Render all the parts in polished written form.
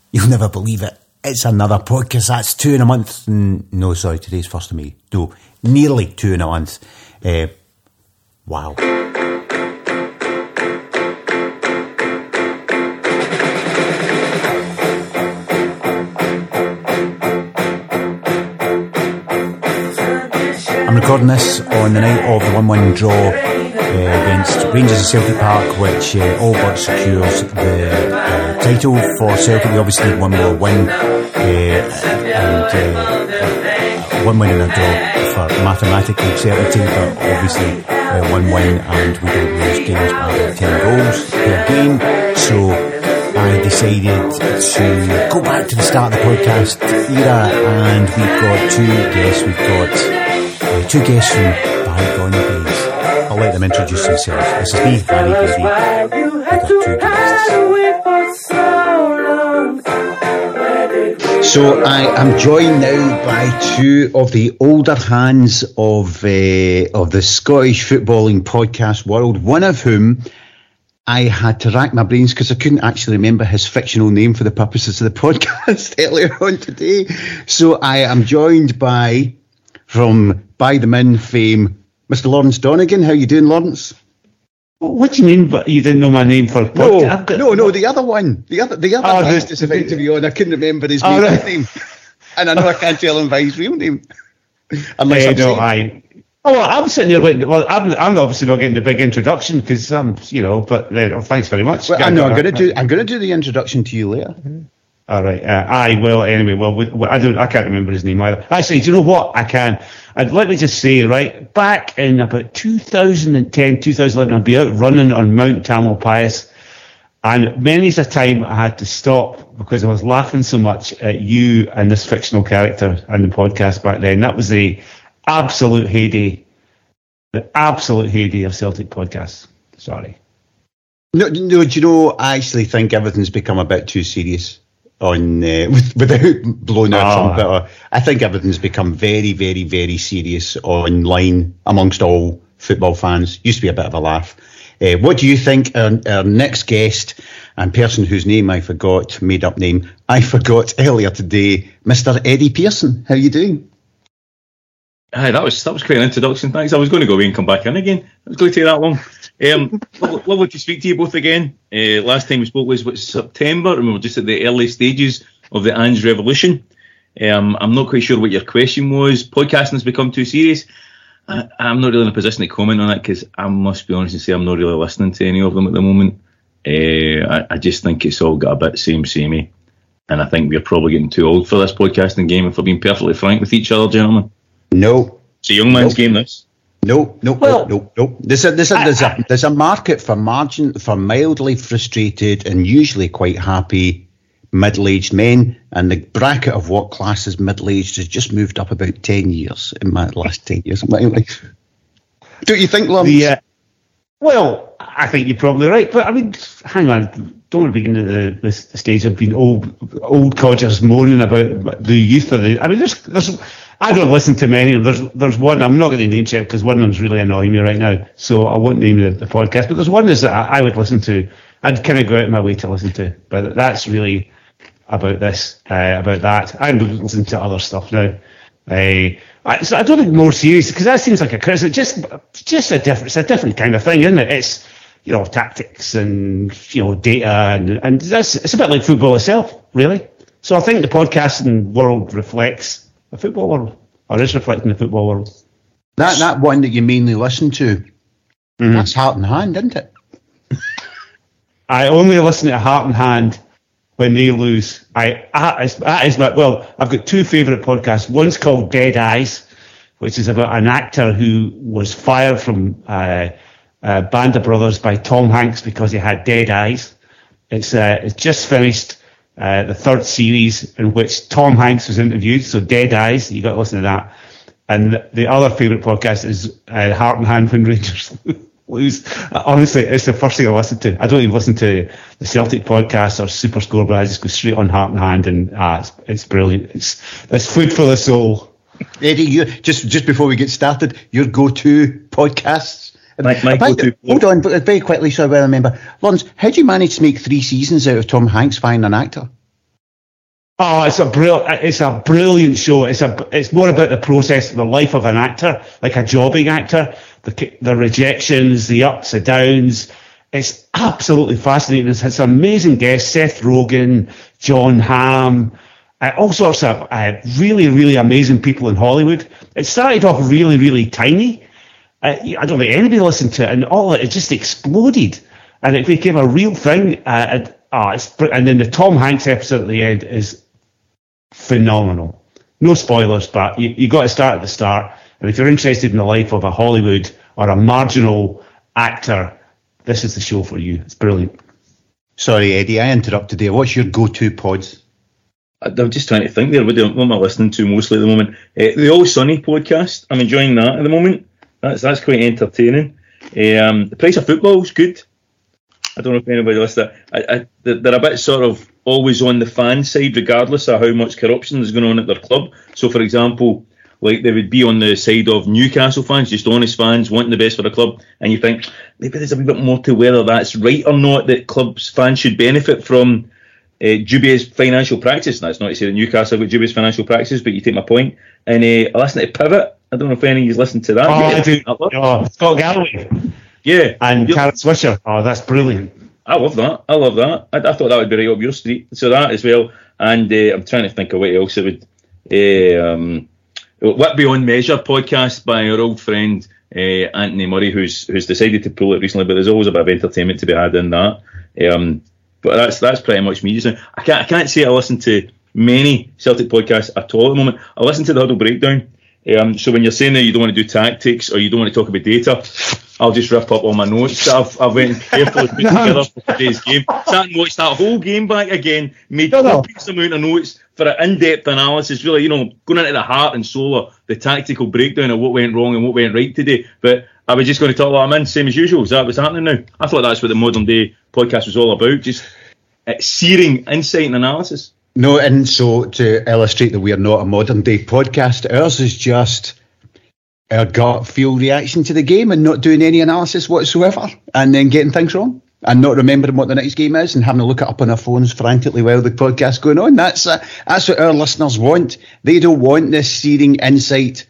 You'll never believe it. It's another podcast. That's 2 in a month. No, sorry, today's 1st of May. No, nearly 2 in a month. Wow. I'm recording this on the night of the 1-1 draw against Rangers at Celtic Park, which all but secures the title for Celtic. We obviously need one more win, and 1 win and a draw for mathematical certainty, but obviously 1 win and we don't lose games by about 10 goals per game. So I decided to go back to the start of the podcast era, and we've got two guests. We've got two guests from bygone days. I'll let them introduce themselves. This is me, Harry Brady. I've got two guests. So I am joined now by two of the older hands of the Scottish footballing podcast world, one of whom I had to rack my brains because I couldn't actually remember his fictional name for the purposes of the podcast earlier on today. So I am joined by, from By the Min fame, Mr. Lawrence Donegan. How you doing, Lawrence? What do you mean? But you didn't know my name for podcast? No, the other one, the other guest is about to be on. I couldn't remember his name, and I know I can't tell him by his real name. I'm sitting here waiting. Well, I'm obviously not getting the big introduction because But thanks very much. Well, I'm going to do the introduction to you later. All right. I will anyway. Well, I can't remember his name either. Actually, do you know what? I can. Let me just say, right, back in about 2010, 2011, I'd be out running on Mount Tamalpais, and many's a time I had to stop because I was laughing so much at you and this fictional character on the podcast back then. That was the absolute heyday of Celtic podcasts. Sorry. No, do you know, I actually think everything's become a bit too serious on without blowing our trumpet. I think everything's become very, very, very serious online amongst all football fans. Used to be a bit of a laugh. What do you think our next guest and person whose name I forgot, made up name, I forgot earlier today, Mr. Eddie Pearson? How are you doing? Hi, that was quite an introduction. Thanks. I was going to go away and come back in again. It was going to take that long. Lovely to speak to you both again. Last time we spoke was September, and we were just at the early stages of the Ange Revolution. I'm not quite sure what your question was. Podcasting has become too serious. I'm not really in a position to comment on it because I must be honest and say I'm not really listening to any of them at the moment. I just think it's all got a bit samey, and I think we're probably getting too old for this podcasting game, if we're being perfectly frank with each other, gentlemen. No, it's a young man's game. This. No. There's a market for mildly frustrated and usually quite happy middle-aged men, and the bracket of what class is middle-aged has just moved up about 10 years in my last 10 years of my life. Don't you think, Lawrence? Yeah. Well, I think you're probably right, but I mean, hang on. Don't want to begin at the stage of being old codgers moaning about the youth of the. I mean, there's. I don't listen to many. There's one. I'm not going to name check because one of them's really annoying me right now, so I won't name the podcast. But there's one that I would listen to. I'd kind of go out of my way to listen to. But that's really about this, about that. I'm listening to other stuff now. So I don't think more serious because that seems like a criticism. Just it's a different kind of thing, isn't it? It's tactics and data and it's a bit like football itself, really. So I think the podcasting world reflects the football world, or is reflecting the football world. That one that you mainly listen to, that's Heart and Hand, isn't it? I only listen to Heart and Hand when they lose. I've got two favourite podcasts. One's called Dead Eyes, which is about an actor who was fired from Band of Brothers by Tom Hanks because he had dead eyes. It's just finished. The third series in which Tom Hanks was interviewed, so Dead Eyes, you got to listen to that. And the other favourite podcast is Heart and Hand when Rangers lose. Honestly, it's the first thing I listen to. I don't even listen to the Celtic podcast or Super Score, but I just go straight on Heart and Hand, and it's brilliant. It's food for the soul. Eddie, you just before we get started, your go-to podcasts. Hold on, but very quickly, so I remember. Lawrence, how do you manage to make 3 seasons out of Tom Hanks finding an actor? Oh, it's a brilliant show. It's more about the process, the life of an actor, like a jobbing actor, the rejections, the ups and downs. It's absolutely fascinating. It's some amazing guests: Seth Rogen, John Hamm, all sorts of really, really amazing people in Hollywood. It started off really, really tiny. I don't think anybody listened to it, and it just exploded, and it became a real thing. And then the Tom Hanks episode at the end is phenomenal. No spoilers, but you got to start at the start. And if you're interested in the life of a Hollywood or a marginal actor, this is the show for you. It's brilliant. Sorry, Eddie, I interrupted there. What's your go-to pods? I'm just trying to think there. What am I listening to mostly at the moment? The All Sunny podcast. I'm enjoying that at the moment. That's quite entertaining. The Price of Football is good. I don't know if anybody listens to that. They're a bit sort of always on the fan side, regardless of how much corruption is going on at their club. So, for example, like they would be on the side of Newcastle fans, just honest fans wanting the best for the club, and you think maybe there's a wee bit more to whether that's right or not, that clubs fans should benefit from dubious financial practice. That's not to say that Newcastle have got dubious financial practices, but you take my point. And I listen to Pivot. I don't know if any of you's listened to that. I do. Scott Galloway. Yeah. And Karen Swisher. Oh, that's brilliant. I love that. I thought that would be right up your street. So that as well. And I'm trying to think of what else it would. What Beyond Measure podcast by our old friend Anthony Murray, who's decided to pull it recently, but there's always a bit of entertainment to be had in that. But that's pretty much me just now. I can't say I listen to many Celtic podcasts at all at the moment. I listen to the Huddle Breakdown. So when you're saying that you don't want to do tactics or you don't want to talk about data, I'll just rip up all my notes that I've went carefully put together for today's game. Sat and watched that whole game back again, made copious amount of notes for an in-depth analysis, really, going into the heart and soul of the tactical breakdown of what went wrong and what went right today. But I was just going to talk about them in, same as usual. Is that what's happening now? I thought that's what the modern day podcast was all about, just searing insight and analysis. No, and so to illustrate that we are not a modern day podcast, ours is just our gut feel reaction to the game and not doing any analysis whatsoever, and then getting things wrong and not remembering what the next game is and having to look it up on our phones frantically while the podcast's going on. That's what our listeners want. They don't want this searing insight.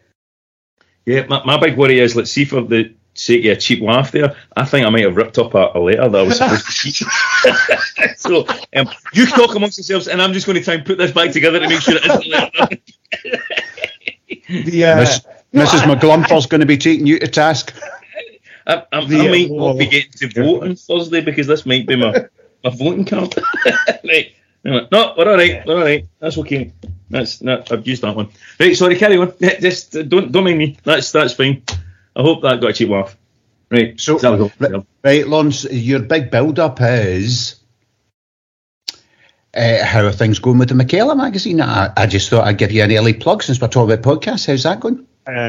Yeah, my big worry is, let's see, for the sake of a cheap laugh there, I think I might have ripped up a letter that I was supposed to teach. So you talk amongst yourselves, and I'm just going to try and put this back together to make sure it isn't a letter. Mrs. McGlumper's going to be taking you to task. I might not be getting to vote on Thursday because this might be my voting card. Right. No, we're all right. That's okay. I've used that one. Right, sorry, carry on. Just don't mind me. That's fine. I hope that got a cheap laugh. Right, so right, Lawrence, your big build-up is how are things going with the McKellar magazine? I just thought I'd give you an early plug since we're talking about podcasts. How's that going?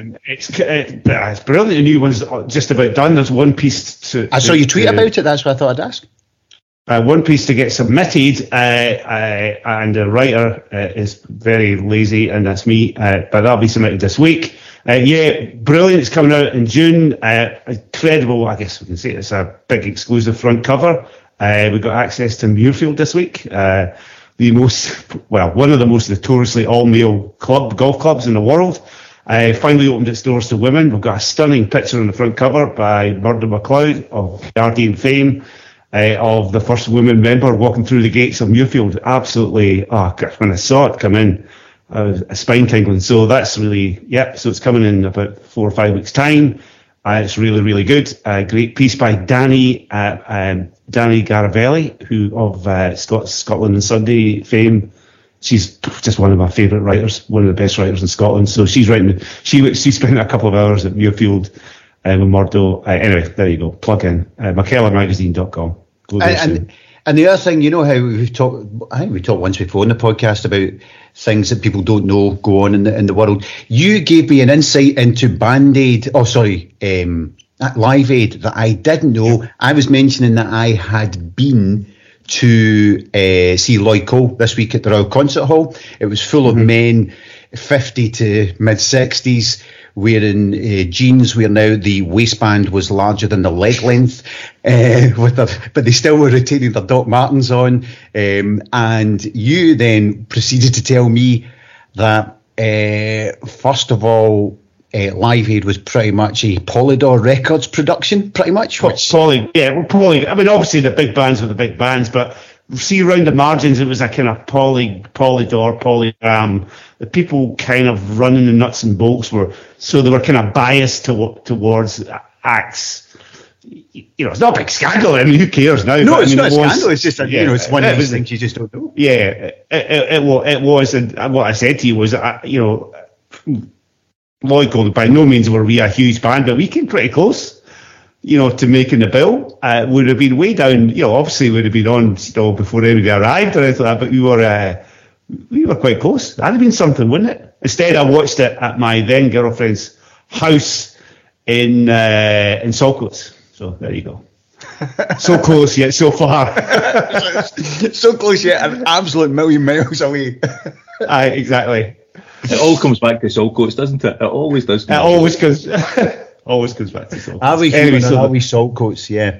It's brilliant. The new one's just about done. There's one piece I saw you tweet about it. That's what I thought I'd ask. One piece to get submitted, and the writer is very lazy, and that's me. But that'll be submitted this week. Brilliant. It's coming out in June. Incredible. I guess we can say it's a big exclusive front cover. We got access to Muirfield this week. One of the most notoriously all-male golf clubs in the world. Finally opened its doors to women. We've got a stunning picture on the front cover by Murdo MacLeod of Guardian fame, of the first woman member walking through the gates of Muirfield. Absolutely, when I saw it come in, I was spine tingling. So that's really, so it's coming in about 4 or 5 weeks' time. It's really, really good. Great piece by Danny Garavelli, who of Scotland and Sunday fame. She's just one of my favourite writers, one of the best writers in Scotland. So she's writing. She spent a couple of hours at Muirfield with Murdo. Anyway, there you go. Plug in McKellarmagazine.com. And the other thing, you know how we've talked. I think we talked once before in the podcast about things that people don't know go on in the world. You gave me an insight into Band-Aid. Live Aid that I didn't know. I was mentioning that I had been to see Lloyd Cole this week at the Royal Concert Hall. It was full of men, 50 to mid-60s, wearing jeans where now the waistband was larger than the leg length, but they still were retaining their Doc Martens on. And you then proceeded to tell me that, first of all, Live Aid was pretty much a Polydor Records production, pretty much. Poly. I mean, obviously the big bands were the big bands, but see around the margins, it was a kind of Polydor, Polygram. The people kind of running the nuts and bolts they were kind of biased towards acts. It's not a big scandal. I mean, who cares now? No, it's not a scandal. It's just it's one of those things you just don't know. Yeah, it was, and what I said to you was, Lloyd Gold, by no means were we a huge band, but we came pretty close, to making the bill. Would have been way down, obviously would have been on still before anybody arrived or anything like that, but we were quite close. That'd have been something, wouldn't it? Instead, I watched it at my then girlfriend's house in Saltcoats. So there you go. So close yet so far. So close yet an absolute million miles away. Exactly. It all comes back to Saltcoats, doesn't it? It always does. It always comes. Always comes back to Saltcoats. Are we Saltcoats? Yeah.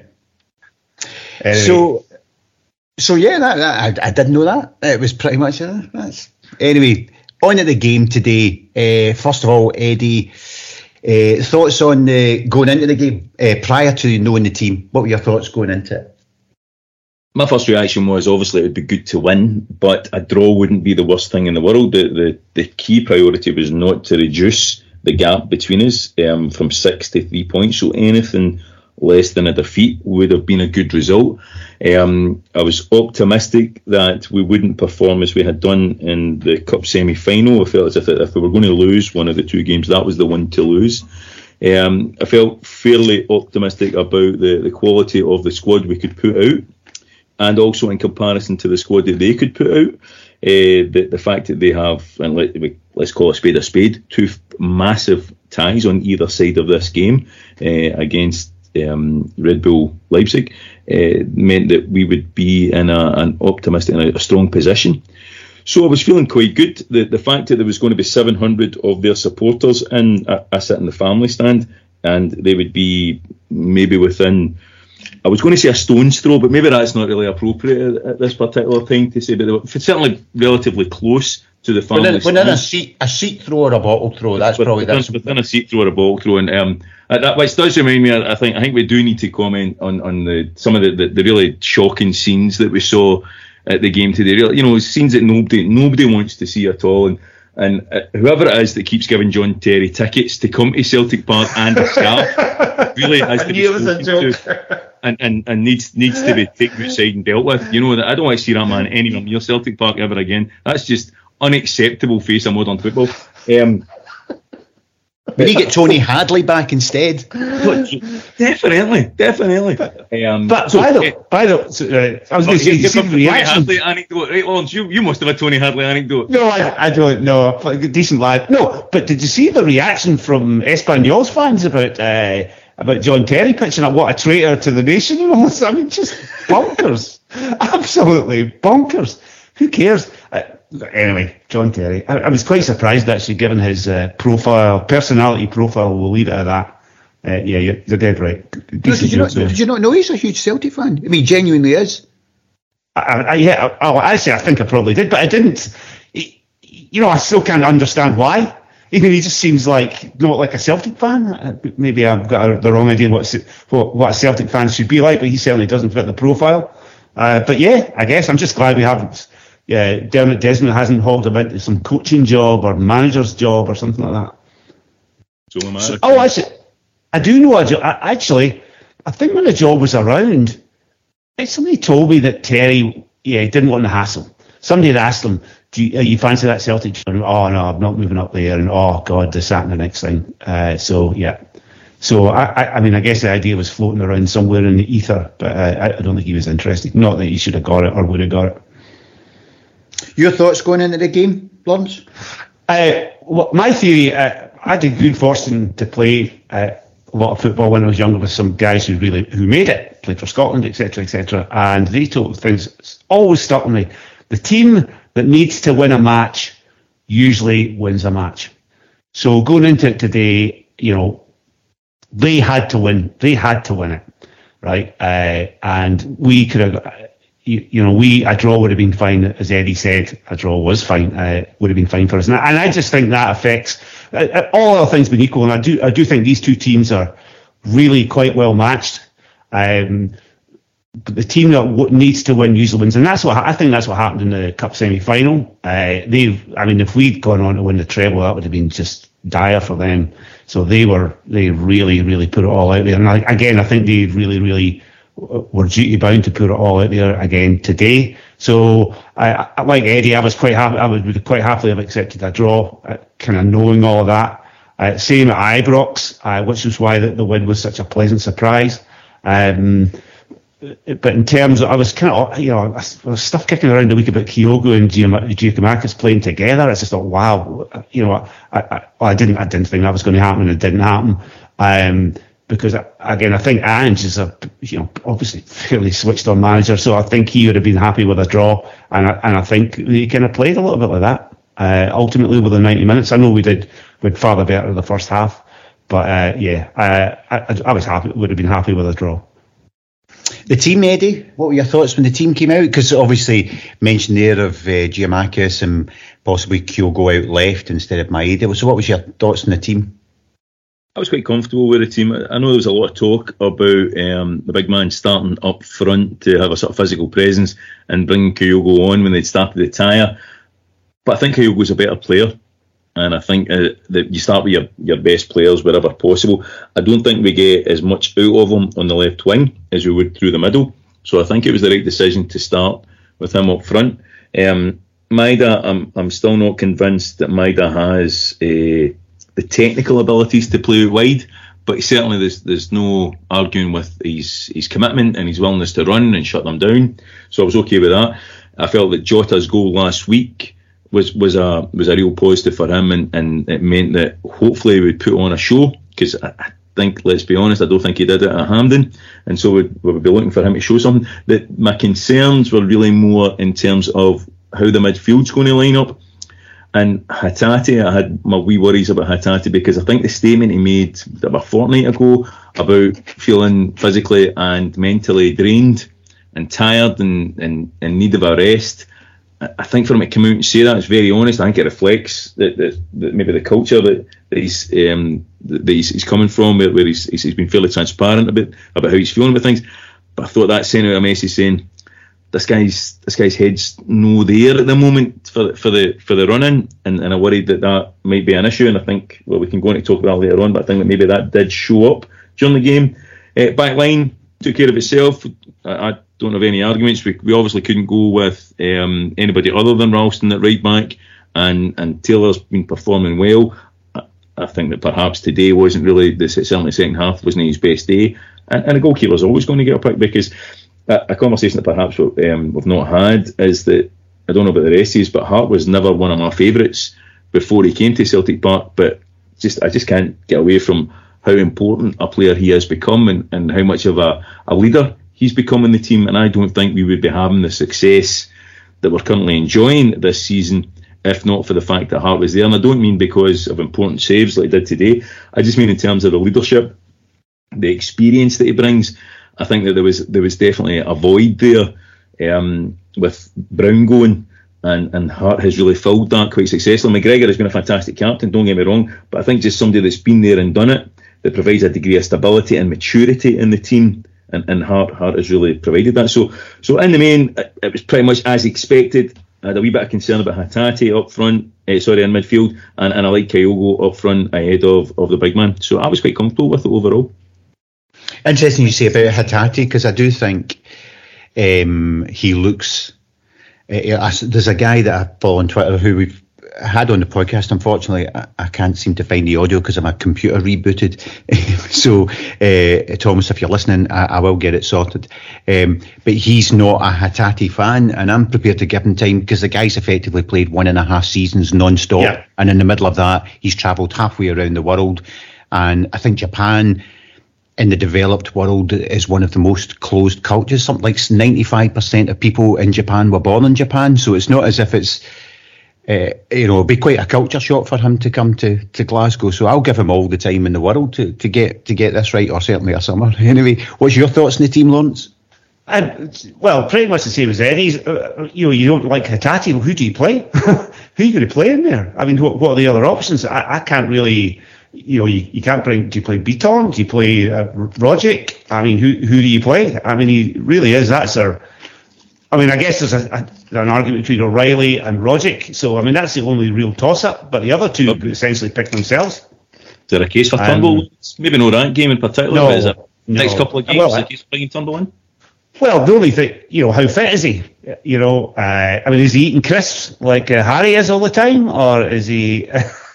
Anyway. So yeah, I didn't know that. It was pretty much that's. Anyway, on at the game today. First of all, Eddie, thoughts on going into the game prior to knowing the team. What were your thoughts going into it? My first reaction was obviously it would be good to win, but a draw wouldn't be the worst thing in the world. The key priority was not to reduce the gap between us from 6 to 3 points. So anything less than a defeat would have been a good result. I was optimistic that we wouldn't perform as we had done in the Cup semi-final. I felt as if we were going to lose one of the two games, that was the one to lose. I felt fairly optimistic about the quality of the squad we could put out, and also in comparison to the squad that they could put out. The fact that they have, and let's call a spade, two massive ties on either side of this game against Red Bull Leipzig, meant that we would be in an optimistic and a strong position. So I was feeling quite good. The fact that there was going to be 700 of their supporters in, I sit in the family stand, and they would be maybe within, I was going to say a stone's throw, but maybe that's not really appropriate at this particular time to say, but they were certainly relatively close to the family stand. Within a seat throw or a bottle throw, that's probably within a seat throw or a bottle throw, and that which does remind me. I think we do need to comment on some of the really shocking scenes that we saw at the game today. Scenes that nobody wants to see at all, and whoever it is that keeps giving John Terry tickets to come to Celtic Park and a scarf really has to be spoken to, and needs to be taken outside and dealt with. That I don't want to see that man anywhere near Celtic Park ever again. That's just unacceptable face of modern football. We need to get Tony Hadley back instead. Definitely. But I was going to say, you see the reaction. Hadley anecdote, right, Lawrence? You must have a Tony Hadley anecdote. No, I don't know. Decent lad. No, but did you see the reaction from Espanyol's fans about John Terry pitching up what a traitor to the nation? I mean, just bonkers. Absolutely bonkers. Who cares? Anyway, John Terry. I was quite surprised, actually, given his personality profile. We'll leave it at that. You're dead right. Did you not know he's a huge Celtic fan? I mean, genuinely is. I think I probably did, but I didn't. I still can't understand why. Even he just seems not like a Celtic fan. Maybe I've got the wrong idea what a Celtic fan should be like, but he certainly doesn't fit the profile. But yeah, I guess I'm just glad we haven't. Yeah, Dermot Desmond hasn't hauled him into some coaching job or manager's job or something like that. I do know a job. Actually, I think when the job was around, somebody told me that Terry, he didn't want the hassle. Somebody had asked him, you fancy that Celtic job? Oh, no, I'm not moving up there. And oh, God, this, that, and the next thing. So, I mean, I guess the idea was floating around somewhere in the ether, but I don't think he was interested. Not that he should have got it or would have got it. Your thoughts going into the game, Lawrence? My theory, I had the good fortune to play a lot of football when I was younger with some guys who made it, played for Scotland, etc., and they told things always stuck with me. The team that needs to win a match usually wins a match. So going into it today, they had to win. They had to win it, right? And we could have, a draw would have been fine. As Eddie said, a draw was fine. Would have been fine for us. And I just think that affects all other things being equal. And I do think these two teams are really quite well matched. But the team that needs to win usually wins, and that's what happened in the cup semi-final. If we'd gone on to win the treble, that would have been just dire for them. So they really, really put it all out there. And I think they really, really were duty bound to put it all out there again today. So I like Eddie, I was quite happy. I would quite happily have accepted a draw, kind of knowing all of that. Same at Ibrox, which was why the win was such a pleasant surprise. But in terms of, I was kind of, I was stuff kicking around a week about Kyogo and Giakoumakis playing together. I just thought, wow, I didn't think that was going to happen, and it didn't happen. Because again, I think Ange is obviously fairly switched on manager, so I think he would have been happy with a draw, and I think he kind of played a little bit like that. Ultimately, with the 90 minutes, I know we'd far the better the first half, but I was happy. Would have been happy with a draw. The team, Eddie, what were your thoughts when the team came out? Because obviously mentioned there of Giakoumakis and possibly Kyogo out left instead of Maeda. So what was your thoughts on the team? I was quite comfortable with the team. I know there was a lot of talk about the big man starting up front to have a sort of physical presence and bringing Kyogo on when they'd started the tire. But I think Kyogo's a better player. And I think that you start with your best players wherever possible. I don't think we get as much out of him on the left wing as we would through the middle. So I think it was the right decision to start with him up front. Maeda, I'm still not convinced that Maeda has the technical abilities to play wide, but certainly there's no arguing with his commitment and his willingness to run and shut them down. So I was okay with that. I felt that Jota's goal last week was a real positive for him, and it meant that hopefully we'd put on a show, because I think, let's be honest, I don't think he did it at Hampden, and so we would be looking for him to show something. That my concerns were really more in terms of how the midfield's going to line up. And Hatate, I had my wee worries about Hatate, because I think the statement he made about a fortnight ago about feeling physically and mentally drained and tired and in need of a rest, I think for him to come out and say that, it's very honest. I think it reflects that maybe the culture that he's coming from, where he's been fairly transparent about how he's feeling about things. But I thought that sent out a message saying this guy's head's no there at the moment for the run-in, and I worried that might be an issue. And I think, well, we can go on to talk about that later on, but I think that maybe that did show up during the game. Back line took care of itself. I don't have any arguments. We obviously couldn't go with anybody other than Ralston at right back, and Taylor's been performing well. I think that perhaps today wasn't really, certainly the second half wasn't his best day, and a goalkeeper's always going to get a pick, because a conversation that perhaps we've not had is that, I don't know about the rest of you, but Hart was never one of my favourites before he came to Celtic Park, but I just can't get away from how important a player he has become, and how much of a leader he's become in the team. And I don't think we would be having the success that we're currently enjoying this season if not for the fact that Hart was there. And I don't mean because of important saves like he did today. I just mean in terms of the leadership, the experience that he brings. I think that there was definitely a void there with Brown going, and Hart has really filled that quite successfully. McGregor has been a fantastic captain, don't get me wrong, but I think just somebody that's been there and done it, that provides a degree of stability and maturity in the team, and Hart has really provided that. So in the main, it was pretty much as expected. I had a wee bit of concern about Hatate up front, in midfield, and I like Kyogo up front ahead of the big man. So I was quite comfortable with it overall. Interesting you say about Hatate, because I do think he looks... there's a guy that I follow on Twitter who we've had on the podcast. Unfortunately, I can't seem to find the audio because my computer rebooted. So, Thomas, if you're listening, I will get it sorted. But he's not a Hatate fan, and I'm prepared to give him time because the guy's effectively played 1.5 seasons non-stop. Yeah. And in the middle of that, he's travelled halfway around the world. And I think Japan, in the developed world, is one of the most closed cultures. Something like 95% of people in Japan were born in Japan. So it's not as if it's it'd be quite a culture shock for him to come to Glasgow. So I'll give him all the time in the world to get this right, or certainly a summer. Anyway, what's your thoughts on the team, Lawrence? Well, pretty much the same as Eddie's. You don't like Hatate. Well, who do you play? Who are you going to play in there? I mean, what are the other options? I can't really. You can't bring. Do you play Beaton? Do you play Rogic? I mean, who do you play? I mean, he really is. That's our. I mean, I guess there's an argument between O'Reilly and Rogic. So, I mean, that's the only real toss-up. But the other two essentially pick themselves. Is there a case for Turnbull? Maybe no that game in particular, no, but is it next couple of games? Is there a case for bringing Turnbull in? Well, the only thing, how fit is he? I mean, is he eating crisps like Harry is all the time? Or is he...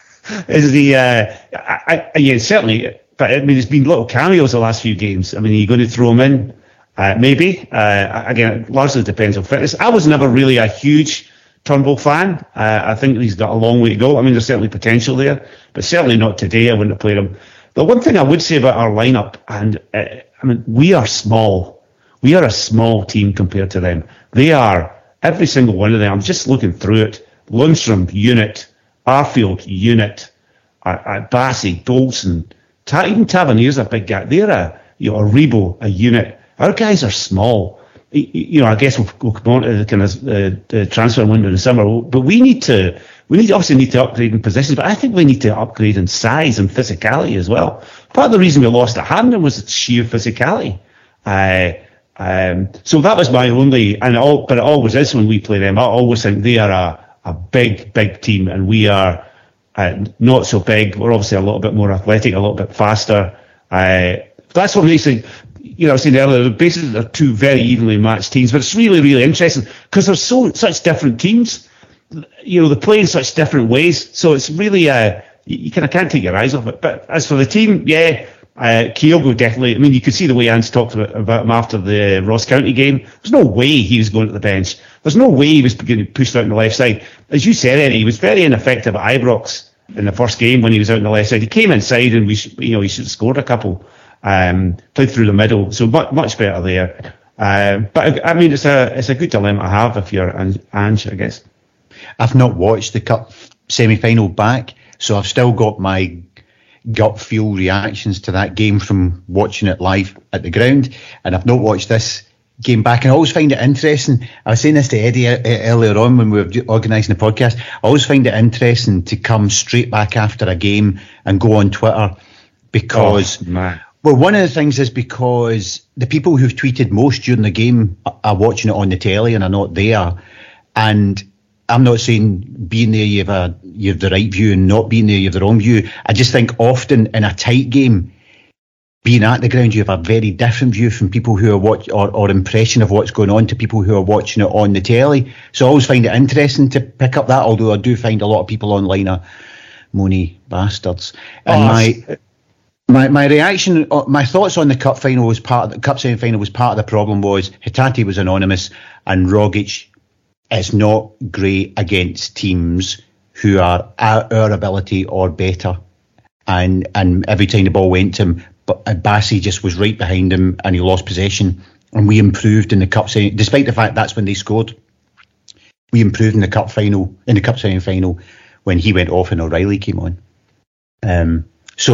yeah, certainly. But, I mean, there's been little cameos the last few games. I mean, are you going to throw him in? Maybe. Again, it largely depends on fitness. I was never really a huge Turnbull fan. I think he's got a long way to go. I mean, there's certainly potential there, but certainly not today. I wouldn't have played him. The one thing I would say about our lineup, and I mean, we are small. We are a small team compared to them. They are, every single one of them. I'm just looking through it. Lundstrom, unit. Arfield, unit. Bassey, Dolson. Even Tavernier's a big guy. They're a Rebo, a unit. Our guys are small. I guess we'll come on to the kind of the transfer window in the summer, but we obviously need to upgrade in positions, but I think we need to upgrade in size and physicality as well. Part of the reason we lost at Hampden was sheer physicality. So that was my only, but it always is when we play them. I always think they are a big, big team, and we are not so big. We're obviously a little bit more athletic, a little bit faster. That's what makes it. I was saying earlier, basically they're two very evenly matched teams, but it's really, really interesting because they're such different teams. They play in such different ways, so it's really you kind of can't take your eyes off it. But as for the team, Kyogo definitely. I mean, you could see the way Ange talked about him after the Ross County game. There's no way he was going to the bench. There's no way he was getting pushed out on the left side. As you said, Eddie, he was very ineffective at Ibrox in the first game when he was out on the left side. He came inside and he should have scored a couple. Played through the middle, so much better there. But I mean, it's a good dilemma to have if you're Ange, I guess. I've not watched the cup semi-final back, so I've still got my gut feel reactions to that game from watching it live at the ground, and I've not watched this game back. And I always find it interesting. I was saying this to Eddie earlier on when we were organising the podcast. I always find it interesting to come straight back after a game and go on Twitter because. Well, one of the things is because the people who've tweeted most during the game are watching it on the telly and are not there. And I'm not saying being there you have the right view and not being there you have the wrong view. I just think often in a tight game, being at the ground, you have a very different view from people who are or impression of what's going on to people who are watching it on the telly. So I always find it interesting to pick up that, although I do find a lot of people online are moany bastards. And My reaction, my thoughts on the cup final was cup semi-final was part of the problem. Was Hatate was anonymous and Rogic is not great against teams who are at our ability or better, and every time the ball went to him, but Bassey just was right behind him and he lost possession, and we improved in the cup semi, despite the fact that's when they scored. We improved in the cup semi-final when he went off and O'Reilly came on.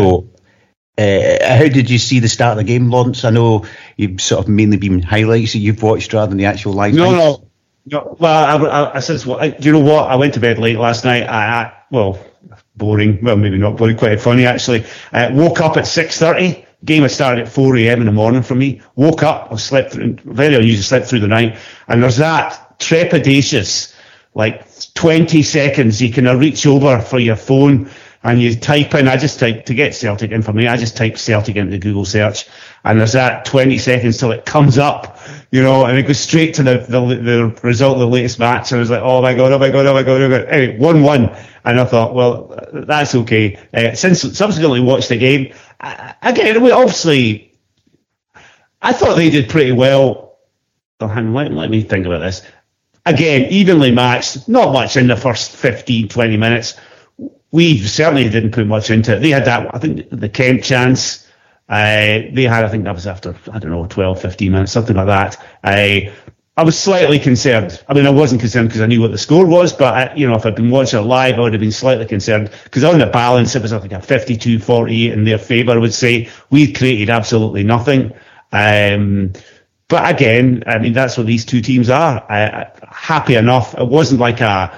How did you see the start of the game, Lawrence? I know you've sort of mainly been highlights that you've watched rather than the actual live. No. Well, I said, do you know what? I went to bed late last night. Boring. Well, maybe not boring. Quite funny actually. Woke up at 6:30. Game had started at 4 a.m. in the morning for me. Woke up. I slept through, very unusual. Slept through the night, and there's that trepidatious, 20 seconds. You can reach over for your phone. And you type in, to get Celtic in for me, I just type Celtic into Google search, and there's that 20 seconds till it comes up, and it goes straight to the result of the latest match. And I was like, oh my God. Anyway, 1-1. And I thought, well, that's okay. Since subsequently watched the game, again, obviously, I thought they did pretty well. Oh, hang on, let me think about this. Again, evenly matched, not much in the first 15, 20 minutes. We certainly didn't put much into it. They had that, I think, the Kent chance. They had, I think that was after, 12, 15 minutes, something like that. I was slightly concerned. I mean, I wasn't concerned because I knew what the score was, but if I'd been watching it live, I would have been slightly concerned because on the balance, it was like a 52-48 in their favour. I would say we created absolutely nothing. But again, I mean, that's what these two teams are. Happy enough. It wasn't like a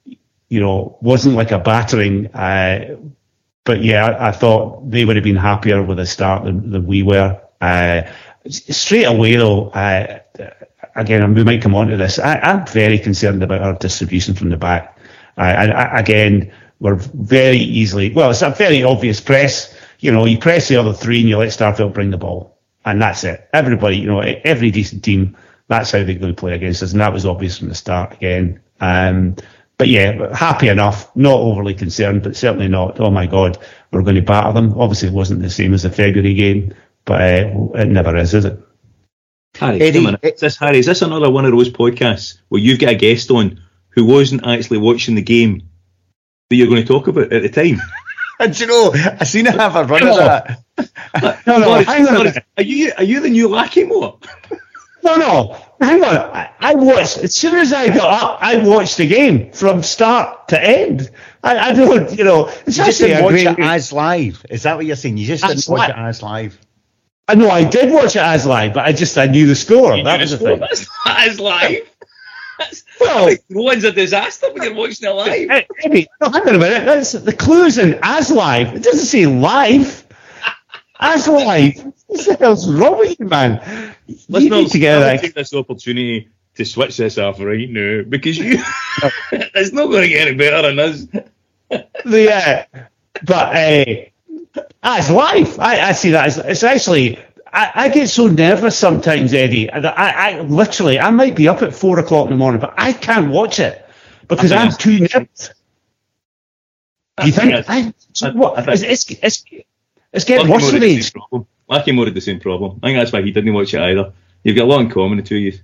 battering. But yeah, I thought they would have been happier with the start than we were. Straight away, though, again, we might come on to this. I'm very concerned about our distribution from the back. Again, we're very easily. Well, it's a very obvious press. You press the other three and you let Starfelt bring the ball. And that's it. Everybody, every decent team, that's how they're going to play against us. And that was obvious from the start again. But yeah, happy enough. Not overly concerned, but certainly not, oh my God, we're going to batter them. Obviously, it wasn't the same as the February game, but it never is it? Harry, is this another one of those podcasts where you've got a guest on who wasn't actually watching the game that you're going to talk about at the time? And I seen him have a run at that. No, hang on a minute. Are you the new Lackymore? No, hang on. I watched, as soon as I got up, I watched the game from start to end. I don't, it's you just didn't watch it as live. Is that what you're saying? You just didn't watch it as live. I know I did watch it as live, but I knew the score. That was the thing. That's not as live. Well, no one's a disaster when you're watching it live. Hang on a minute. That's the clue's in as live. It doesn't say live. As live. What the hell's wrong with you, man? You need to get take this opportunity to switch this off right now because it's not going to get any better than this. But as live, I see that as it's actually. I get so nervous sometimes, Eddie. I literally, I might be up at 4 o'clock in the morning, but I can't watch it because I'm too nervous. Do you think? It's getting worse with age. Lackymore had the same problem. I think that's why he didn't watch it either. You've got a lot in common, the two of you.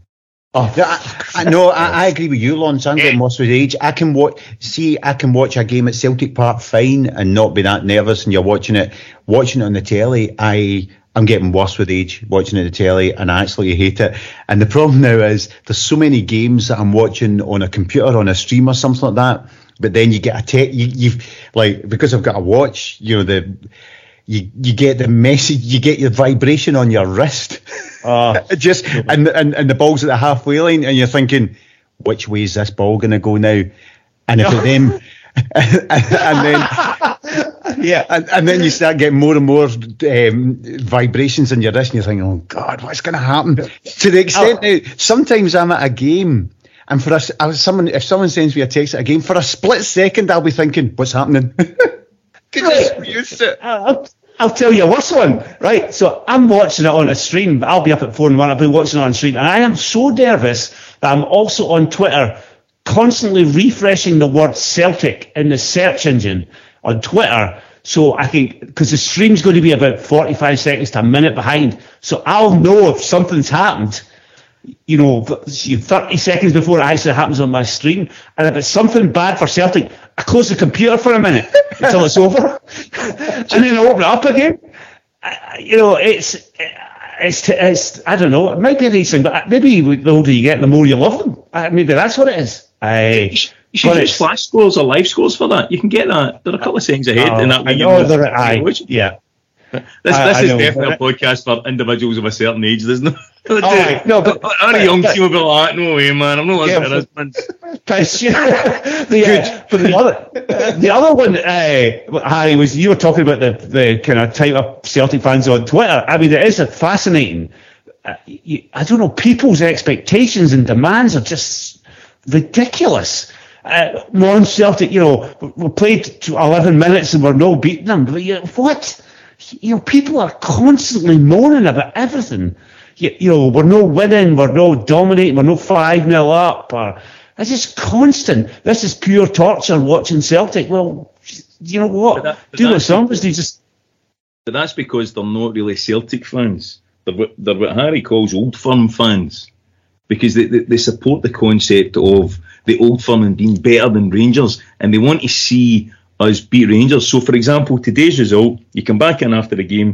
I agree with you, Lawrence. I'm getting worse with age. I can watch a game at Celtic Park fine and not be that nervous. And you're watching it on the telly. I'm getting worse with age, watching it on the telly, and I absolutely hate it. And the problem now is there's so many games that I'm watching on a computer, on a stream or something like that. But then you get because I've got a watch, you get the message, you get your vibration on your wrist. And the ball's at the halfway line, and you're thinking, which way is this ball going to go now? And if it then, and then you start getting more and more vibrations in your wrist, and you're thinking, oh God, what's going to happen? To the extent now, sometimes I'm at a game, and if someone sends me a text at a game, for a split second, I'll be thinking, what's happening? I'll tell you a worse one, right? So I'm watching it on a stream. I'll be up at 4 in the morning. I'll be watching it on stream, and I am so nervous that I'm also on Twitter, constantly refreshing the word Celtic in the search engine on Twitter. So I think because the stream's going to be about 45 seconds to a minute behind, so I'll know if something's happened. 30 seconds before it actually happens on my stream. And if it's something bad for Celtic, I close the computer for a minute until it's over. And then I open it up again. It's I don't know, it might be an age thing, but maybe the older you get, the more you love them. Maybe that's what it is. You should use flash scores or live scores for that. You can get that. They're a couple of seconds ahead. And that yeah. This is definitely a podcast for individuals of a certain age. There's no. Right, no, but our young team will be like, no way, man. I'm not listening to this. The other one, Harry, was you were talking about the kind of type of Celtic fans on Twitter. I mean, it is fascinating. I don't know. People's expectations and demands are just ridiculous. Non-Celtic, we played 11 minutes and we're no beating them. But what? People are constantly moaning about everything. We're no winning, we're no dominating, we're no 5-0 up. It's just constant. This is pure torture watching Celtic. Well, you know what? But that's because they're not really Celtic fans. They're what Harry calls Old Firm fans. Because they support the concept of the Old Firm and being better than Rangers, and they want to see us beat Rangers. So, for example, today's result, you come back in after the game,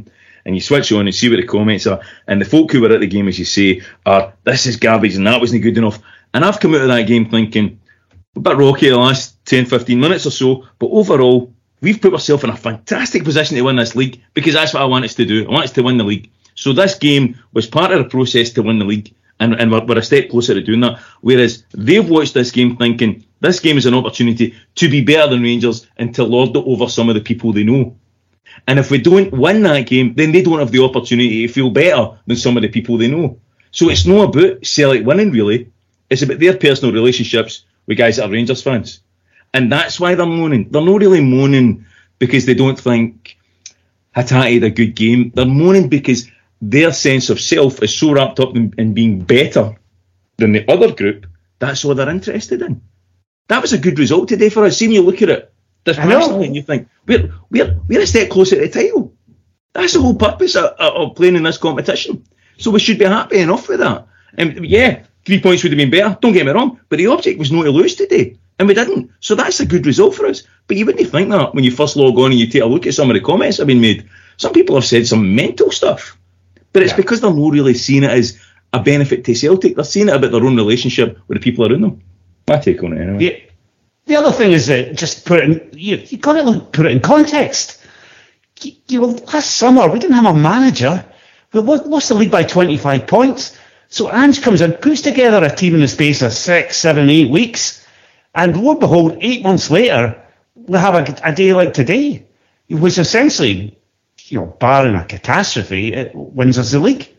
and you switch on and see what the comments are, and the folk who were at the game, as you say, are, this is garbage and that wasn't good enough. And I've come out of that game thinking, a bit rocky the last 10, 15 minutes or so, but overall, we've put ourselves in a fantastic position to win this league, because that's what I want us to do. I want us to win the league. So this game was part of the process to win the league, and we're a step closer to doing that. Whereas they've watched this game thinking, this game is an opportunity to be better than Rangers and to lord it over some of the people they know. And if we don't win that game, then they don't have the opportunity to feel better than some of the people they know. So it's not about Celtic winning, really. It's about their personal relationships with guys that are Rangers fans. And that's why they're moaning. They're not really moaning because they don't think Hatate had a good game. They're moaning because their sense of self is so wrapped up in being better than the other group. That's all they're interested in. That was a good result today for us. See, when you look at it dispassionately and you think, we're a step closer to the title. That's the whole purpose of playing in this competition. So we should be happy enough with that. And yeah, 3 points would have been better, don't get me wrong, but the object was not to lose today, and we didn't. So that's a good result for us. But you wouldn't think that when you first log on and you take a look at some of the comments that have been made. Some people have said some mental stuff, but it's because they're not really seeing it as a benefit to Celtic. They're seeing it about their own relationship with the people around them. My take on it, anyway. Yeah. The other thing is that just put it in, you got to put it in context. Last summer we didn't have a manager. We lost the league by 25 points. So Ange comes in, puts together a team in the space of 6, 7, 8 weeks, and lo and behold, 8 months later, we have a day like today, which essentially, barring a catastrophe, it wins us the league.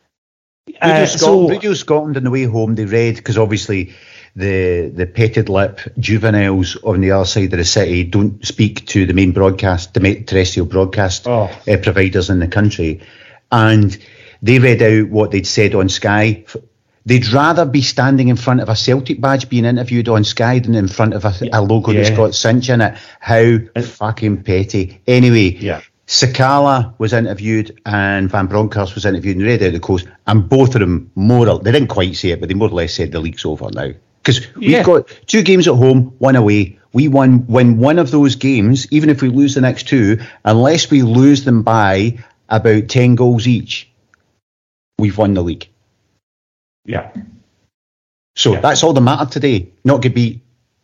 Radio Scotland on the way home, they read, because obviously the petted lip juveniles on the other side of the city don't speak to the main broadcast, the terrestrial broadcast providers in the country, and they read out what they'd said on Sky. They'd rather be standing in front of a Celtic badge being interviewed on Sky than in front of a logo that's got Cinch in it. How fucking petty. Anyway, Sakala was interviewed and Van Bronckhorst was interviewed and read out the quotes, and both of them they didn't quite say it, but they more or less said the league's over now. Because we've got 2 games at home, 1 away. We win one of those games, even if we lose the next 2, unless we lose them by about 10 goals each, we've won the league. Yeah. So that's all that mattered today. Not get beat,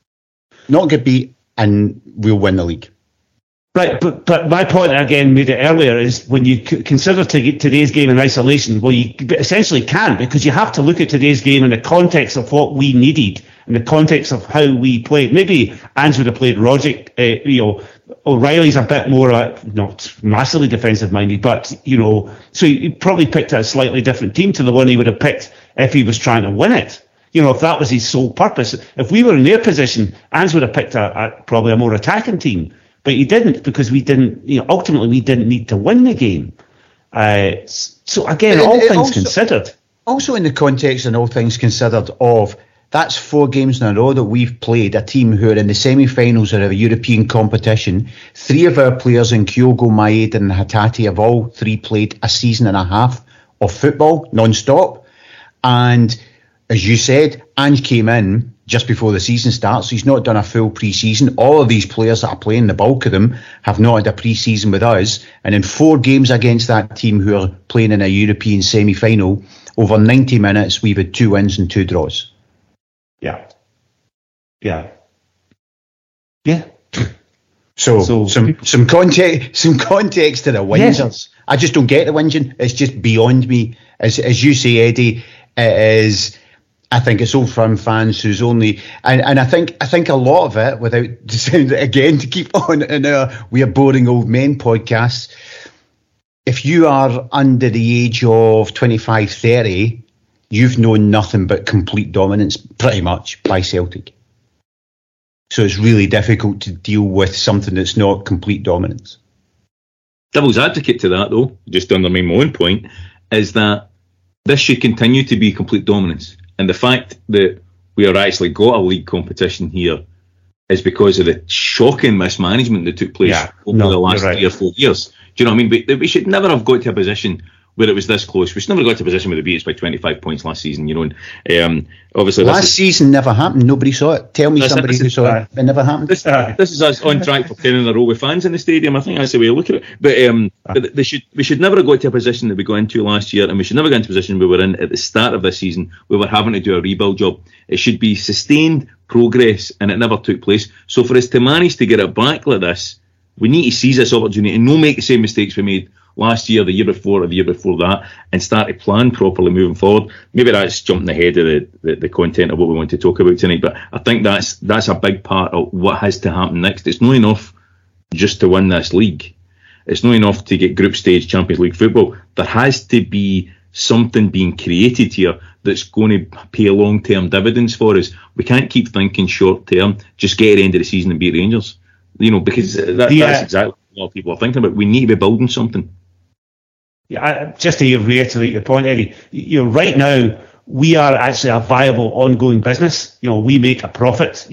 and we'll win the league. Right, but my point again made it earlier is when you consider today's game in isolation, well, you essentially can't, because you have to look at today's game in the context of what we needed, in the context of how we played. Maybe Ange would have played Rogic, O'Reilly's a bit more, not massively defensive minded, but, so he probably picked a slightly different team to the one he would have picked if he was trying to win it. If that was his sole purpose. If we were in their position, Ange would have picked probably a more attacking team. But he didn't, because we didn't, ultimately we didn't need to win the game. So again, all things considered. Also in the context and all things considered of, that's 4 games in a row that we've played a team who are in the semi-finals of a European competition. 3 of our players in Kyogo, Maeda and Hatate have all 3 played a season and a half of football, non-stop. And as you said, Ange came in just before the season starts, so he's not done a full pre-season. All of these players that are playing, the bulk of them, have not had a pre-season with us. And in 4 games against that team who are playing in a European semi-final, over 90 minutes, we've had 2 wins and 2 draws. Yeah. So some context to the whingers. Yes. I just don't get the whinging. It's just beyond me. As you say, Eddie, it is. I think it's Old Firm fans who's only, and I think a lot of it, without saying it again to keep on in our We Are Boring Old Men podcast, if you are under the age of 25, 30, you've known nothing but complete dominance, pretty much, by Celtic. So it's really difficult to deal with something that's not complete dominance. Devil's advocate to that, though, just to undermine my own point, is that this should continue to be complete dominance. And the fact that we are actually got a league competition here is because of the shocking mismanagement that took place over the last 3 or 4 years. Do you know what I mean? But we should never have got to a position where it was this close. We should never got to a position where they beat us by 25 points last season, And obviously, last season never happened. Nobody saw it. Tell me somebody who saw it. It never happened. This is us on track for 10 in a row with fans in the stadium. I think that's the way you look at it. But we should never have got to a position that we got into last year, and we should never get into a position we were in at the start of this season. We were having to do a rebuild job. It should be sustained progress, and it never took place. So for us to manage to get it back like this, we need to seize this opportunity and not make the same mistakes we made last year, the year before, or the year before that, and start to plan properly moving forward. Maybe that's jumping ahead of the content of what we want to talk about tonight, but I think that's a big part of what has to happen next. It's not enough just to win this league. It's not enough to get group stage Champions League football. There has to be something being created here that's going to pay long-term dividends for us. We can't keep thinking short-term, just get to the end of the season and beat Rangers. Because that's exactly what a lot of people are thinking about. We need to be building something. Yeah, just to reiterate your point, Eddie, right now we are actually a viable ongoing business. We make a profit.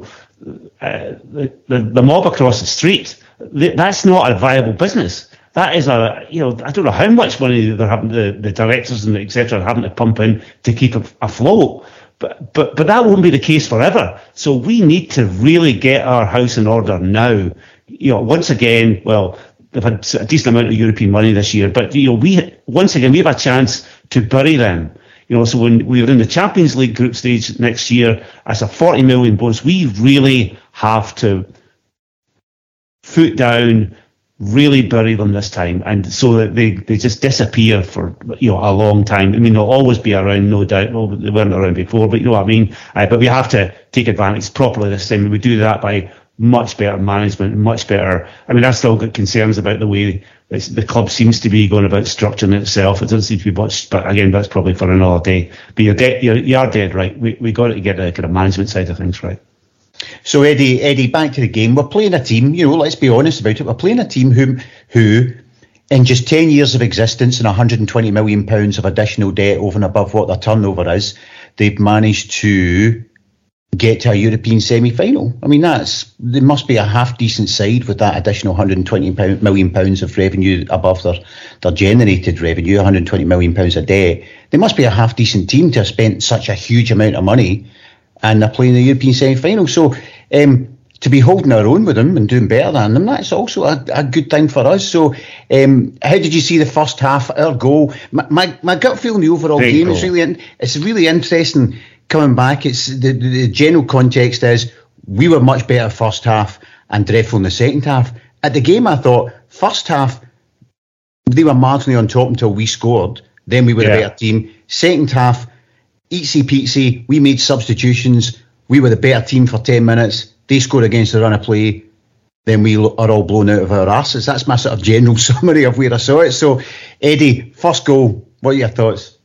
The mob across the street, that's not a viable business. That is I don't know how much money they're having, the directors and etc. are having to pump in to keep it afloat. But that won't be the case forever. So we need to really get our house in order now. Once again, they've had a decent amount of European money this year, but we have a chance to bury them. So when we're in the Champions League group stage next year, as a 40 million bonus, we really have to foot down, really bury them this time, and so that they just disappear for a long time. I mean, they'll always be around, no doubt. Well, they weren't around before, but you know what I mean. But we have to take advantage properly this time, and we do that by much better management, much better. I mean, I've still got concerns about the way the club seems to be going about structuring itself. It doesn't seem to be much, but again, that's probably for another day. But you are dead right. We got to get the kind of management side of things right. So Eddie, back to the game. We're playing a team, let's be honest about it. We're playing a team who in just 10 years of existence and £120 million of additional debt over and above what their turnover is, they've managed to get to a European semi-final. I mean, they must be a half-decent side with that additional £120 million of revenue above their generated revenue, £120 million of debt. They must be a half-decent team to have spent such a huge amount of money, and they're playing the European semi-final. So to be holding our own with them and doing better than them, that's also a good thing for us. So how did you see the first half? Our goal, my gut feeling the overall Great game goal. It's really interesting coming back. It's the general context is we were much better first half and dreadful in the second half. At the game, I thought first half they were marginally on top until we scored. Then we were a better team. Second half, eatsy peatsy, we made substitutions. We were the better team for 10 minutes. They scored against the run of play. Then we are all blown out of our arses. That's my sort of general summary of where I saw it. So, Eddie, first goal, what are your thoughts?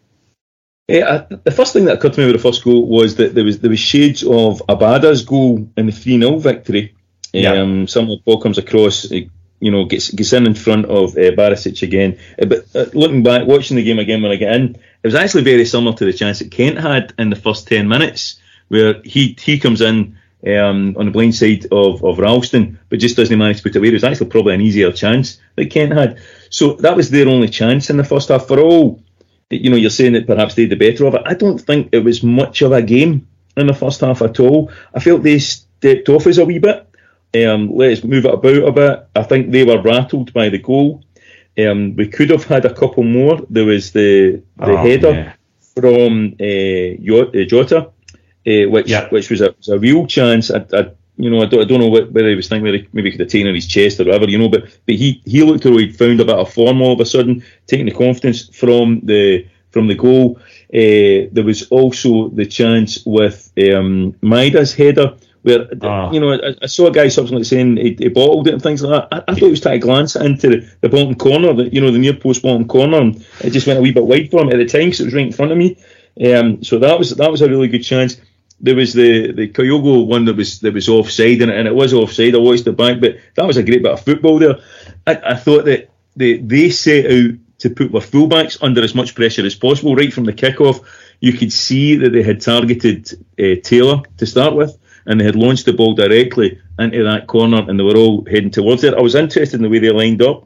The first thing that occurred to me with the first goal was that there was shades of Abada's goal in the 3-0 victory. Some ball comes across, gets in front of Barisic again. But looking back, watching the game again when I get in, it was actually very similar to the chance that Kent had in the first 10 minutes, where he comes in on the blind side of Ralston, but just doesn't manage to put it away. It was actually probably an easier chance that Kent had. So that was their only chance in the first half. For all, you're saying that perhaps they had the better of it. I don't think it was much of a game in the first half at all. I felt they stepped off us a wee bit. Let us move it about a bit. I think they were rattled by the goal. We could have had a couple more. There was the header from Jota, which was a real chance. I don't know whether he was thinking whether he maybe could have taken on his chest or whatever, but he looked like he'd found a bit of form all of a sudden, taking the confidence from the goal. There was also the chance with Maida's header, where I saw a guy subsequently saying he bottled it and things like that. I thought he was trying to glance it into the bottom corner, the near post bottom corner, and it just went a wee bit wide for him at the time because it was right in front of me. So that was a really good chance. There was the Kyogo one that was offside, and it was offside. I watched it back, but that was a great bit of football there. I thought that they set out to put their fullbacks under as much pressure as possible right from the kickoff. You could see that they had targeted Taylor to start with, and they had launched the ball directly into that corner, and they were all heading towards it. I was interested in the way they lined up.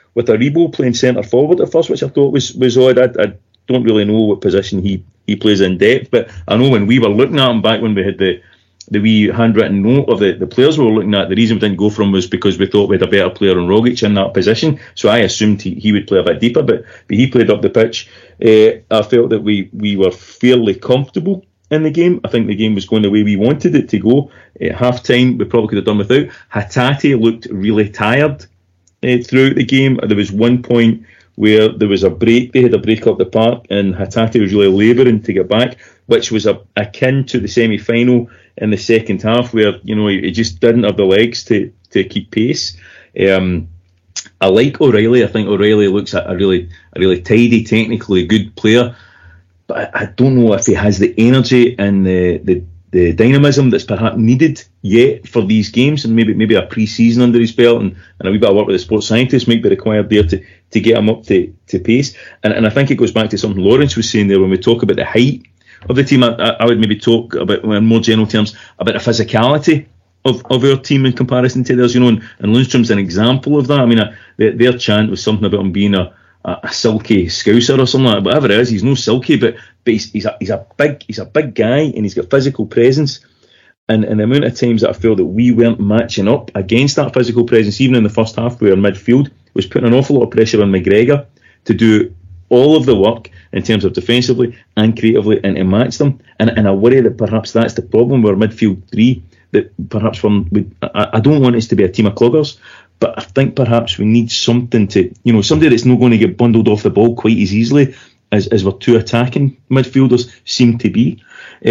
with Aribo playing centre forward at first, which I thought was odd. I don't really know what position he plays in depth, but I know when we were looking at him back when we had the wee handwritten note of the players we were looking at, the reason we didn't go for him was because we thought we had a better player than Rogic in that position. So I assumed he would play a bit deeper, but he played up the pitch. I felt that we were fairly comfortable in the game. I think the game was going the way we wanted it to go. At half time, we probably could have done without. Hatate looked really tired throughout the game. There was one point where there was a break. They had a break up the park, and Hatate was really labouring to get back, which was akin to the semi-final in the second half, where he just didn't have the legs to keep pace. I like O'Reilly. I think O'Reilly looks a really tidy, technically good player, but I don't know if he has the energy and the dynamism that's perhaps needed yet for these games, and maybe a pre-season under his belt and a wee bit of work with the sports scientists might be required there to get him up to pace. And I think it goes back to something Lawrence was saying there when we talk about the height of the team. I would maybe talk about, in more general terms, about the physicality of our team in comparison to theirs, and Lundstrom's an example of that. I mean, their chant was something about him being a silky scouser or something like that. Whatever it is, he's no silky, but he's a big guy, and he's got physical presence. And the amount of times that I feel that we weren't matching up against that physical presence, even in the first half, where our midfield was putting an awful lot of pressure on McGregor to do all of the work in terms of defensively and creatively, and to match them. And I worry that perhaps that's the problem with our midfield three. That perhaps I don't want us to be a team of cloggers, but I think perhaps we need something to, somebody that's not going to get bundled off the ball quite as easily as our two attacking midfielders seem to be.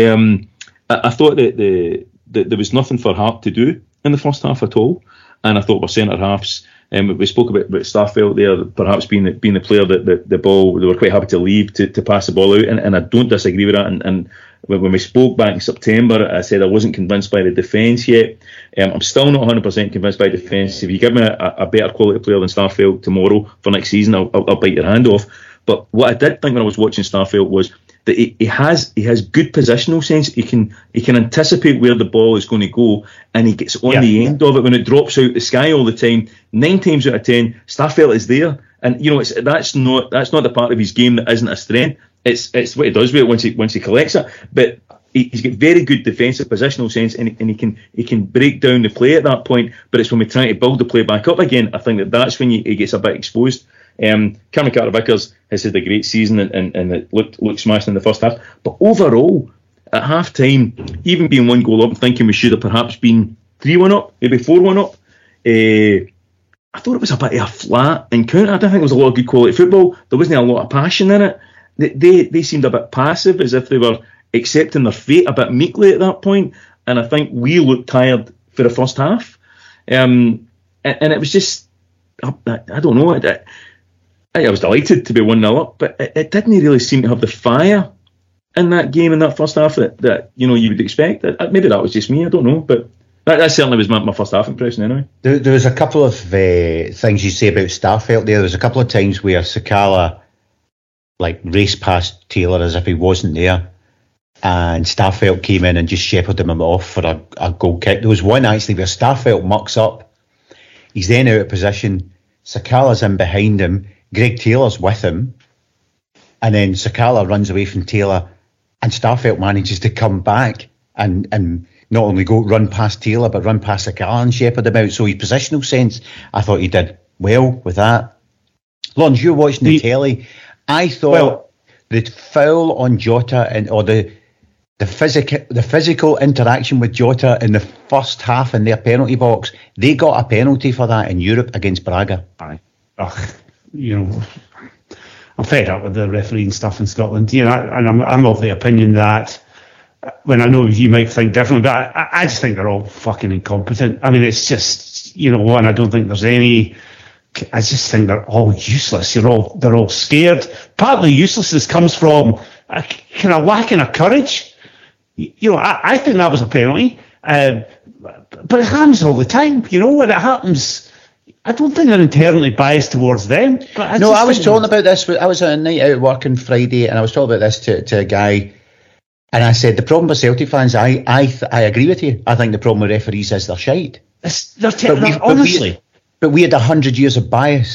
I thought that there was nothing for Hart to do in the first half at all, and I thought our centre halves. We spoke about Starfelt there, perhaps being the player that the ball, they were quite happy to leave to pass the ball out, and I don't disagree with that. And when we spoke back in September, I said I wasn't convinced by the defence yet. I'm still not 100% convinced by defence. If you give me a better quality player than Starfelt tomorrow for next season, I'll bite your hand off. But what I did think when I was watching Starfelt was that he has good positional sense. He can anticipate where the ball is going to go, and he gets on the end of it when it drops out the sky all the time. 9 times out of 10, Starfelt is there, and that's not the part of his game that isn't a strength. It's what he does with it once he collects it. But he's got very good defensive positional sense, and he can break down the play at that point. But it's when we try to build the play back up again, I think that's when he gets a bit exposed. Cameron Carter-Vickers has had a great season, and it looked smashing in the first half. But overall, at half time, even being 1 goal up, and thinking we should have perhaps been 3-1 up, maybe 4-1 up, I thought it was a bit of a flat encounter. I didn't think there was a lot of good quality football. There wasn't a lot of passion in it. They seemed a bit passive, as if they were accepting their fate a bit meekly at that point. And I think we looked tired for the first half. And it was just, I don't know. I was delighted to be 1-0 up, but it didn't really seem to have the fire in that game in that first half that you would expect. Maybe that was just me, I don't know, but that certainly was my first half impression anyway. There was a couple of things you say about Starfelt there. There was a couple of times where Sakala raced past Taylor as if he wasn't there, and Starfelt came in and just shepherded him off for a goal kick. There was one actually where Starfelt mucks up. He's then out of position. Sakala's in behind him. Greg Taylor's with him, and then Sakala runs away from Taylor, and Starfelt manages to come back and not only run past Taylor, but run past Sakala and shepherd him out. So his positional sense, I thought he did well with that. Lawrence, you're watching the telly. I thought the foul on Jota or the physical interaction with Jota in the first half in their penalty box, they got a penalty for that in Europe against Braga. Aye. I'm fed up with the refereeing stuff in Scotland, and I'm of the opinion that, when I know you might think differently, but I just think they're all fucking incompetent. I mean, it's just, and I don't think there's any. I just think they're all useless. They're all scared. Partly uselessness comes from a kind of lacking of courage. I think that was a penalty, but it happens all the time. When it happens, I don't think they're inherently biased towards them. But I was talking about this. I was on a night out at work on Friday, and I was talking about this to a guy, and I said the problem with Celtic fans, I agree with you. I think the problem with referees is they're shite. Honestly. But we had 100 years of bias.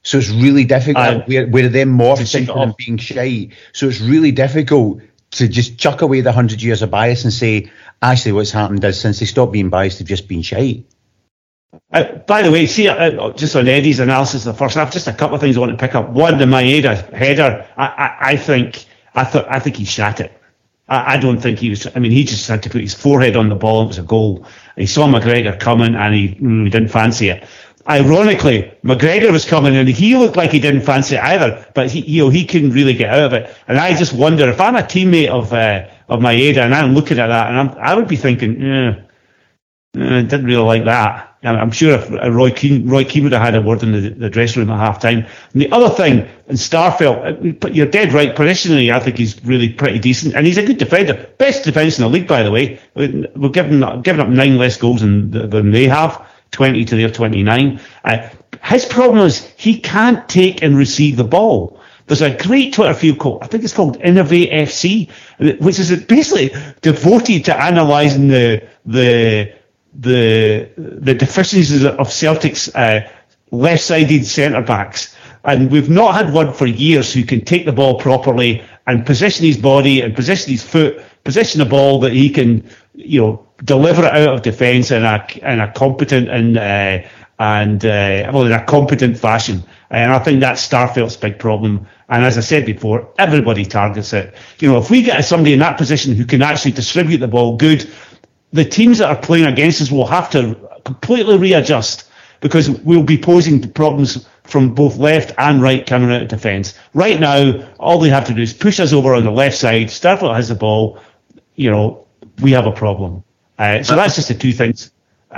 So it's really difficult. Where them morphs into them being shite. So it's really difficult to just chuck away the 100 years of bias and say, actually, what's happened is since they stopped being biased, they've just been shite. By the way, see, just on Eddie's analysis of the first half, just a couple of things I want to pick up. One, the Maeda header, I think he shat it. I don't think he was. I mean, he just had to put his forehead on the ball. And it was a goal. He saw McGregor coming, and he didn't fancy it. Ironically, McGregor was coming, and he looked like he didn't fancy it either. But he couldn't really get out of it. And I just wonder if I'm a teammate of Maeda, and I'm looking at that, and I would be thinking, didn't really like that. I'm sure if Roy Keane would have had a word in the dressing room at half time. And the other thing, in Starfelt, you're dead right. Positionally, I think he's really pretty decent, and he's a good defender. Best defence in the league, by the way. We're giving up 9 less goals than they have, 20 to their 29. His problem is he can't take and receive the ball. There's a great Twitter feed called, I think it's called Innovate FC, which is basically devoted to analysing the deficiencies of Celtic's left-sided centre-backs. And we've not had one for years who can take the ball properly and position his body and position his foot, position the ball that he can, deliver it out of defence in a competent in a competent fashion. And I think that's Starfelt's big problem. And as I said before, everybody targets it. If we get somebody in that position who can actually distribute the ball good, the teams that are playing against us will have to completely readjust because we'll be posing problems from both left and right coming out of defence. Right now, all they have to do is push us over on the left side. Starfelt has the ball. We have a problem. So that's just the two things.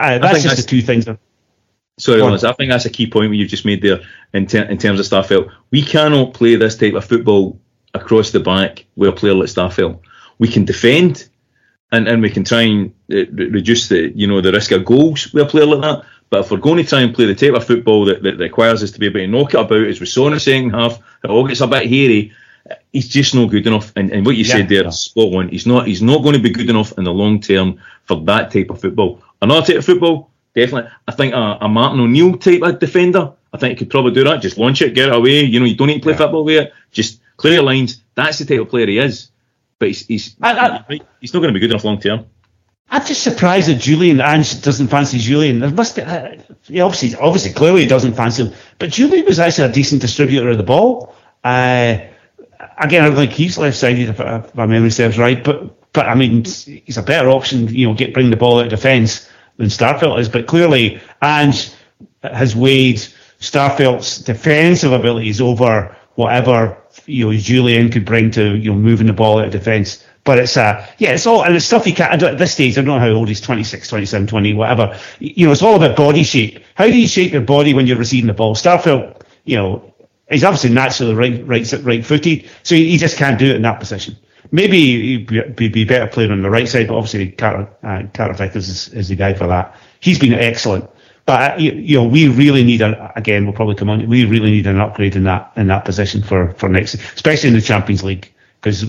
Sorry, Lawrence, I think that's a key point what you've just made there in terms of Starfelt. We cannot play this type of football across the back with a player like Starfelt. We can defend. And we can try and reduce the risk of goals with a player like that. But if we're going to try and play the type of football that requires us to be able to knock it about, as we saw in the second half, it all gets a bit hairy. He's just not good enough. And what you said there is spot on. He's not going to be good enough in the long term for that type of football. Another type of football, definitely. I think a Martin O'Neill type of defender, I think he could probably do that. Just launch it, get it away. You don't need to play football with it. Just clear lines. That's the type of player he is. But he's not going to be good enough long term. I'm just surprised that Julian Ange doesn't fancy Julian. There must be, obviously, clearly he doesn't fancy him. But Julian was actually a decent distributor of the ball. Again, I don't think he's left-sided, if my memory serves right. But I mean, he's a better option. Bring the ball out of defence than Starfelt is. But clearly, Ange has weighed Starfelt's defensive abilities over whatever Julian could bring to moving the ball out of defence. But it's all, and it's stuff he can't. At this stage, I don't know how old he's, 26, 27, 20, whatever. It's all about body shape. How do you shape your body when you're receiving the ball? Starfelt, he's obviously naturally right-footed, so he just can't do it in that position. Maybe he'd be better playing on the right side, but obviously Carter Vickers is the guy for that. He's been excellent. But we really need we'll probably come on. We really need an upgrade in that position for next, especially in the Champions League, because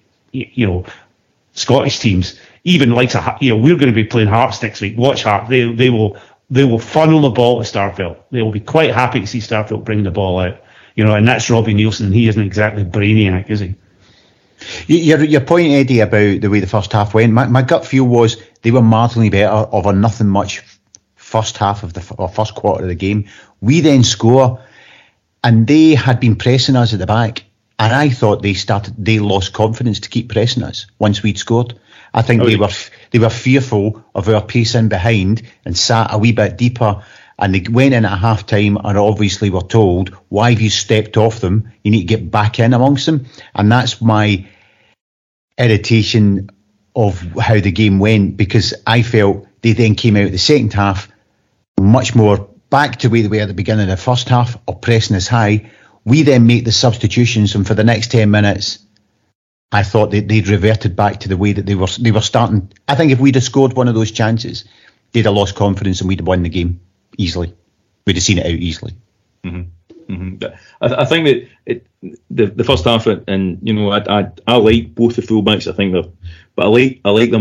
Scottish teams, even like we're going to be playing Hearts next week. Watch Hearts. They will funnel the ball to Starfelt. They will be quite happy to see Starfelt bring the ball out. And that's Robbie Nielsen, and he isn't exactly brainiac, is he? Your point, Eddie, about the way the first half went. My gut feel was they were marginally better over nothing much. First half of first quarter of the game, we then score, and they had been pressing us at the back, and I thought they lost confidence to keep pressing us once we'd scored. I think they were fearful of our pace in behind and sat a wee bit deeper, and they went in at half time and obviously were told, why have you stepped off them? You need to get back in amongst them. And that's my irritation of how the game went, because I felt they then came out the second half much more back to where they were at the beginning of the first half, or pressing us high. We then make the substitutions, and for the next 10 minutes, I thought they'd reverted back to the way that they were starting. I think if we'd have scored one of those chances, they'd have lost confidence and we'd have won the game easily. We'd have seen it out easily. Mm-hmm. Mm-hmm. I think that the first half, and I like both the fullbacks. I think but I like them as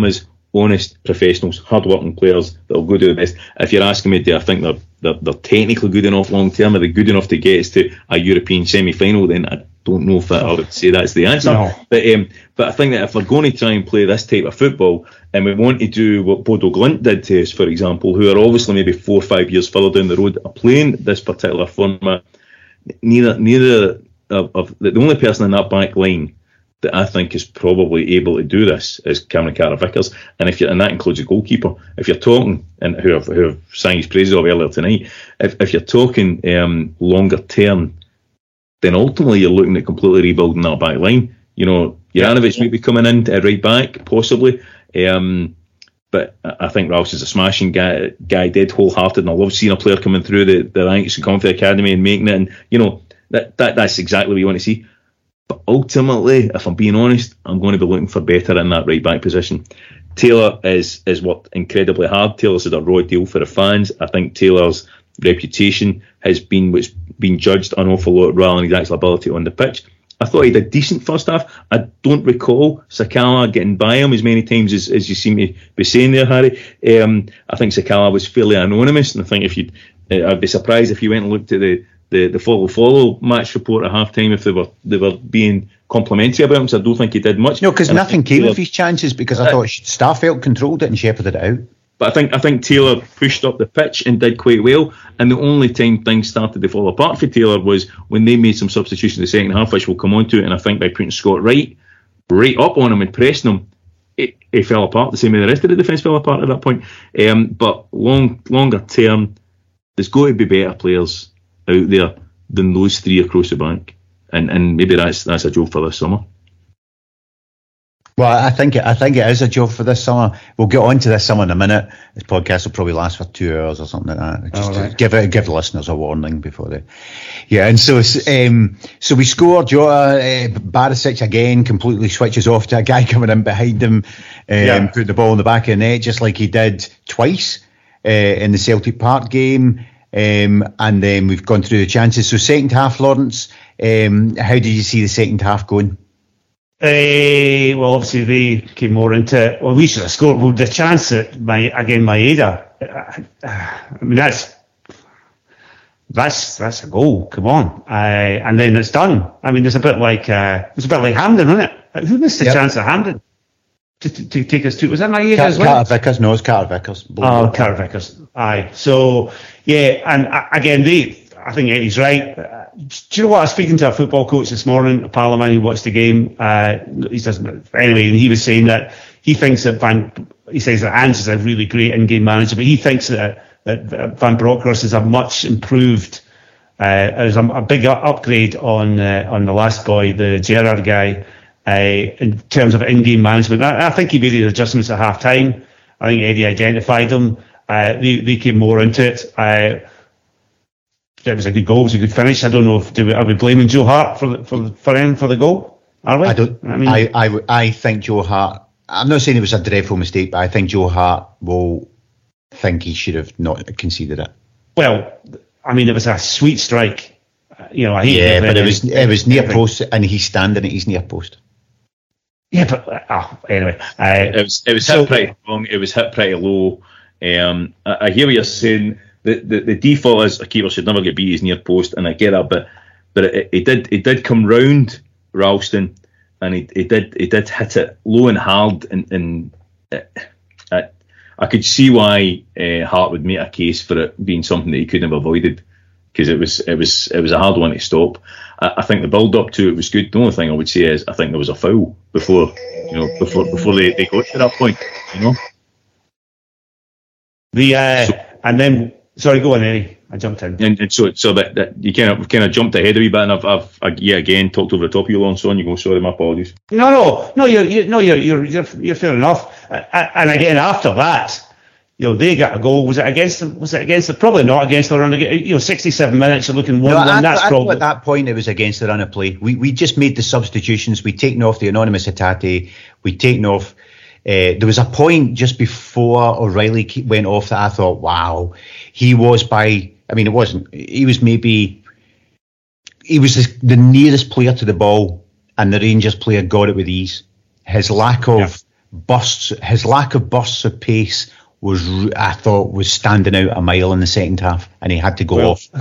honest professionals, hard-working players that will go do the best. If you're asking me, do I think they're technically good enough long term? Are they good enough to get us to a European semi-final? Then I don't know if I would say that's the answer. No. But I think that if we're going to try and play this type of football, and we want to do what Bodo Glimt did to us, for example, who are obviously maybe 4 or 5 years further down the road of playing this particular format, neither of the only person in that back line that I think is probably able to do this is Cameron Carter-Vickers, and that includes a goalkeeper. If you're talking, and who I've sang his praises of earlier tonight, if you're talking longer term, then ultimately you're looking at completely rebuilding that back line. You know, Juranovic might be coming in at right back, possibly, but I think Ralph's is a smashing guy, dead wholehearted, and I love seeing a player coming through the ranks and coming through the academy and making it, and you know, that's exactly what you want to see. But ultimately, if I'm being honest, I'm going to be looking for better in that right back position. Taylor is worked incredibly hard. Taylor's had a raw deal for the fans. I think Taylor's reputation has been what's been judged an awful lot rather than his actual ability on the pitch. I thought he did a decent first half. I don't recall Sakala getting by him as many times as you seem to be saying there, Harry. I think Sakala was fairly anonymous, and I think I'd be surprised if you went and looked at the follow match report at half time if they were being complimentary about him, so I don't think he did much. No, because nothing came of his chances, because I thought Starfelt controlled it and shepherded it out. But I think Taylor pushed up the pitch and did quite well, and the only time things started to fall apart for Taylor was when they made some substitutions in the second half, which we'll come on to, and I think by putting Scott right up on him and pressing him, it fell apart the same way the rest of the defence fell apart at that point. But longer term, there's got to be better players out there than those three across the bank, and maybe that's a job for this summer. Well, I think it is a job for this summer. We'll get on to this summer in a minute. This podcast will probably last for 2 hours or something like that. Just to give the listeners a warning before they. Yeah, and so we score. Jota Barisic again completely switches off to a guy coming in behind him, putting the ball in the back of the net, just like he did twice in the Celtic Park game. And then we've gone through the chances. So second half, Lawrence, how did you see the second half going? Well, obviously they came more into it. Well, we should have scored. Well, the chance at Maeda, I mean, that's a goal. Come on, and then it's done. I mean, it's a bit like Hampden, isn't it? Who missed the chance at Hampden to take us to? Was that Maeda as well? Carter Vickers. No, it's Carter Vickers. Oh, Carter Vickers. Aye. So yeah, and again, I think Eddie's right. Do you know what? I was speaking to a football coach this morning, a pal of mine who watched the game. He doesn't anyway, and he was saying that he thinks that he says that Ange is a really great in-game manager, but he thinks that Van Bronckhorst is a much improved, is a big upgrade on the last boy, the Gerrard guy, in terms of in-game management. I think he made the adjustments at half time. I think Eddie identified them. They came more into it. It was a good goal. It was a good finish. I don't know are we blaming Joe Hart for the goal? Are we? I think Joe Hart. I'm not saying it was a dreadful mistake, but I think Joe Hart will think he should have not conceded it. Well, I mean, it was a sweet strike. But it was near post, and he's standing at his near post. Yeah, but anyway, it was hit pretty wrong. It was hit pretty low. I hear what you're saying. The default is a keeper should never get beat his near post, and I get that, but it did come round Ralston, and he did hit it low and hard, and I could see why Hart would make a case for it being something that he couldn't have avoided, because it was a hard one to stop. I think the build up to it was good. The only thing I would say is I think there was a foul before they got to that point, you know. And then. Sorry, go on, Eddie. I jumped in. And so that you kind of jumped ahead of me, but I've yet again talked over the top of you, Lawrence. On you go. Sorry, my apologies. No. You're fair enough. And again, after that, they got a goal. Was it against them? Probably not against the run. 67 minutes. You're looking 1-1. That's probably at that point it was against the run of play. We just made the substitutions. We'd taken off the anonymous Hatate. We'd taken off. There was a point just before O'Reilly went off that I thought, wow, he was the nearest player to the ball, and the Rangers player got it with ease. His lack of his lack of bursts of pace I thought was standing out a mile in the second half, and he had to go off.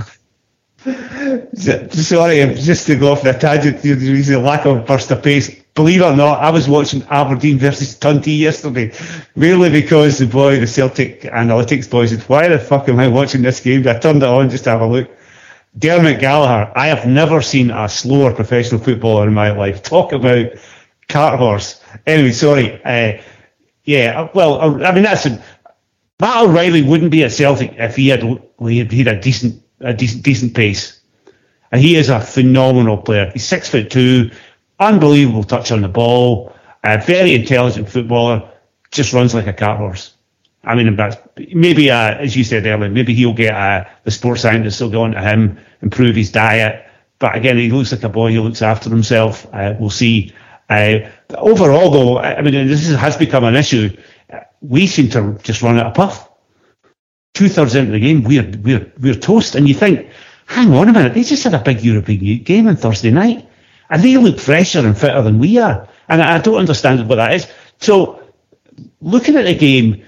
Sorry, just to go off the tangent, the lack of burst of pace. Believe it or not, I was watching Aberdeen versus Dundee yesterday, mainly because the Celtic analytics boys said, "Why the fuck am I watching this game?" I turned it on just to have a look. Dermot Gallagher, I have never seen a slower professional footballer in my life. Talk about cart horse. Anyway, sorry. Matt O'Reilly wouldn't be at Celtic if he had a decent pace. And he is a phenomenal player. He's 6'2", unbelievable touch on the ball, a very intelligent footballer, just runs like a cart horse. I mean, maybe, as you said earlier, maybe he'll get the sports scientists will go on to him, improve his diet. But again, he looks like a boy who looks after himself. We'll see. Overall, though, I mean, this has become an issue. We seem to just run out of puff. 2/3 into the game, we're toast. And you think, hang on a minute, they just had a big European game on Thursday night, and they look fresher and fitter than we are. And I don't understand what that is. So, looking at the game,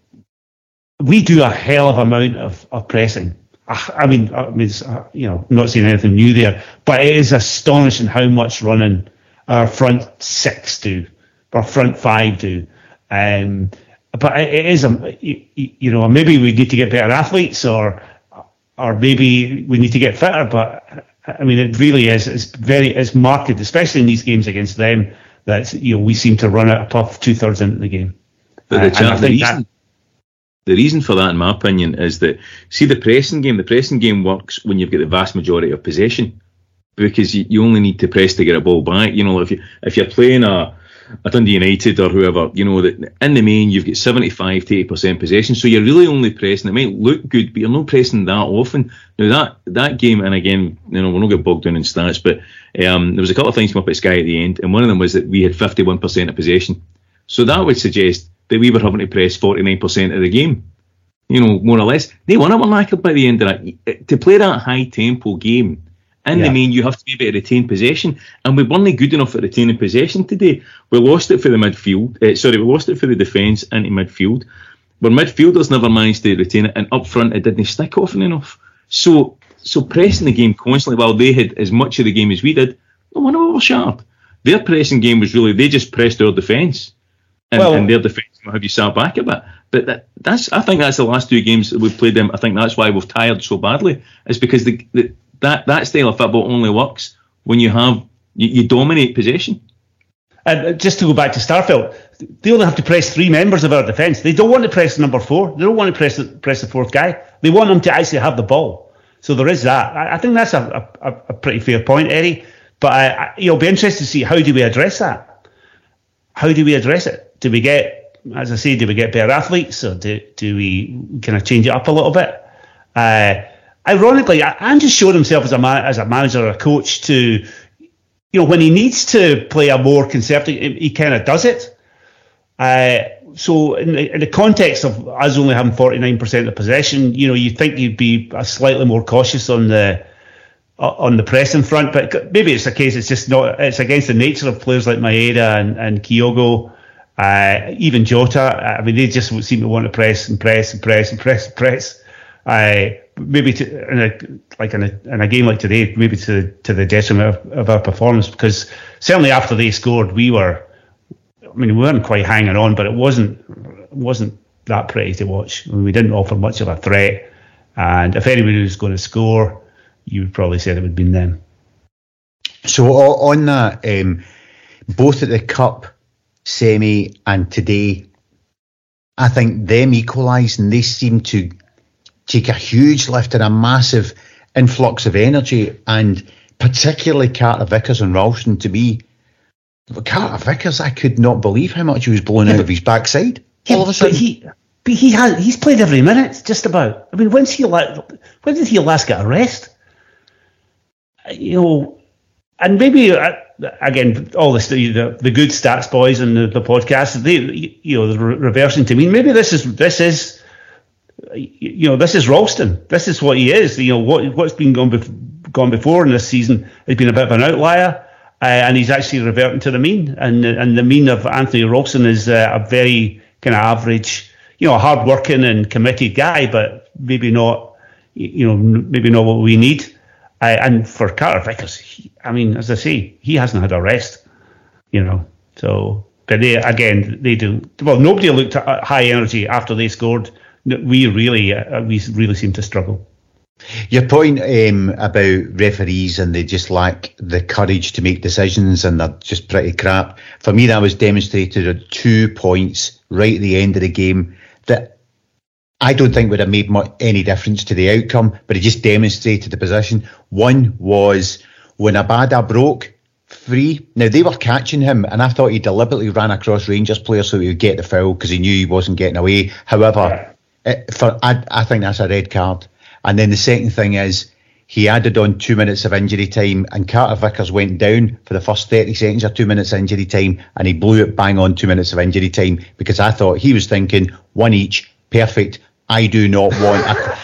we do a hell of amount of pressing. I mean, it's, I'm not seeing anything new there, but it is astonishing how much running our front six do, our front five do. But it is, maybe we need to get better athletes, or maybe we need to get fitter. But I mean, it really is. It's marked, especially in these games against them, that we seem to run out of puff 2/3 into the game. But the reason for that, in my opinion, is that the pressing game works when you've got the vast majority of possession, because you only need to press to get a ball back. If you're playing a Dundee United or whoever, that in the main you've got 75 to 80% possession, so you're really only pressing. It might look good, but you're not pressing that often. Now that game, and again, we'll not get bogged down in stats, but there was a couple of things come up at Sky at the end, and one of them was that we had 51% of possession. So that would suggest that we were having to press 49% of the game, more or less. They were knackered by the end of that. To play that high tempo game, in the main, you have to be able to retain possession, and we weren't good enough at retaining possession today. We lost it for the midfield. We lost it for the defence into midfield. Where midfielders never managed to retain it, and up front it didn't stick often enough. So pressing the game constantly, while they had as much of the game as we did, no one was sharp. Their pressing game was really, they just pressed our defence, and their defence have you sat back a bit. But I think that's the last two games that we've played them. I think that's why we've tired so badly. It's because that style of football only works when you dominate possession. And just to go back to Starfelt, they only have to press three members of our defence. They don't want to press number four. They don't want to press the fourth guy. They want them to actually have the ball. So there is that. I think that's a pretty fair point, Eddie. But it'll be interesting to see, how do we address that? How do we address it? Do we get, as I say, do we get better athletes, or do we kind of change it up a little bit? Ironically, Andrew showed himself as a manager or a coach to, when he needs to play a more conservative, he kind of does it. So in the context of us only having 49% of possession, you think you'd be slightly more cautious on the pressing front, but maybe it's a case it's just not. It's against the nature of players like Maeda and Kyogo, even Jota. I mean, they just seem to want to press and press and press and press and press. Maybe in a game like today, maybe to the detriment of our performance, because certainly after they scored, we weren't quite hanging on, but it wasn't that pretty to watch. We didn't offer much of a threat, and if anybody was going to score, you would probably say it would have been them. So on that, both at the Cup semi and today, I think them equalising, they seem to take a huge lift and a massive influx of energy, and particularly Carter Vickers and Ralston. To me, Carter Vickers, I could not believe how much he was blown out of his backside. All of a sudden, he's played every minute, just about. I mean, when did he last get a rest? And maybe again, all the good stats boys and the podcast, the reversing to mean maybe this is Ralston. This is what he is. What's been gone before in this season has been a bit of an outlier. and he's actually reverting to the mean. And the mean of Anthony Ralston is a very kind of average, hard-working and committed guy, but maybe not, maybe not what we need. And for Carter Vickers, as I say, he hasn't had a rest, So, but they do. Well, nobody looked at high energy after they scored. We really seem to struggle. Your point about referees and they just lack the courage to make decisions and they're just pretty crap. For me, that was demonstrated at 2 points right at the end of the game that I don't think would have made any difference to the outcome, but it just demonstrated the position. One was when Abada broke free. Now, they were catching him, and I thought he deliberately ran across Rangers players so he would get the foul because he knew he wasn't getting away. However, I think that's a red card. And then the second thing is he added on 2 minutes of injury time, and Carter Vickers went down for the first 30 seconds or 2 minutes injury time, and he blew it bang on 2 minutes of injury time because I thought he was thinking one each, perfect. I do not want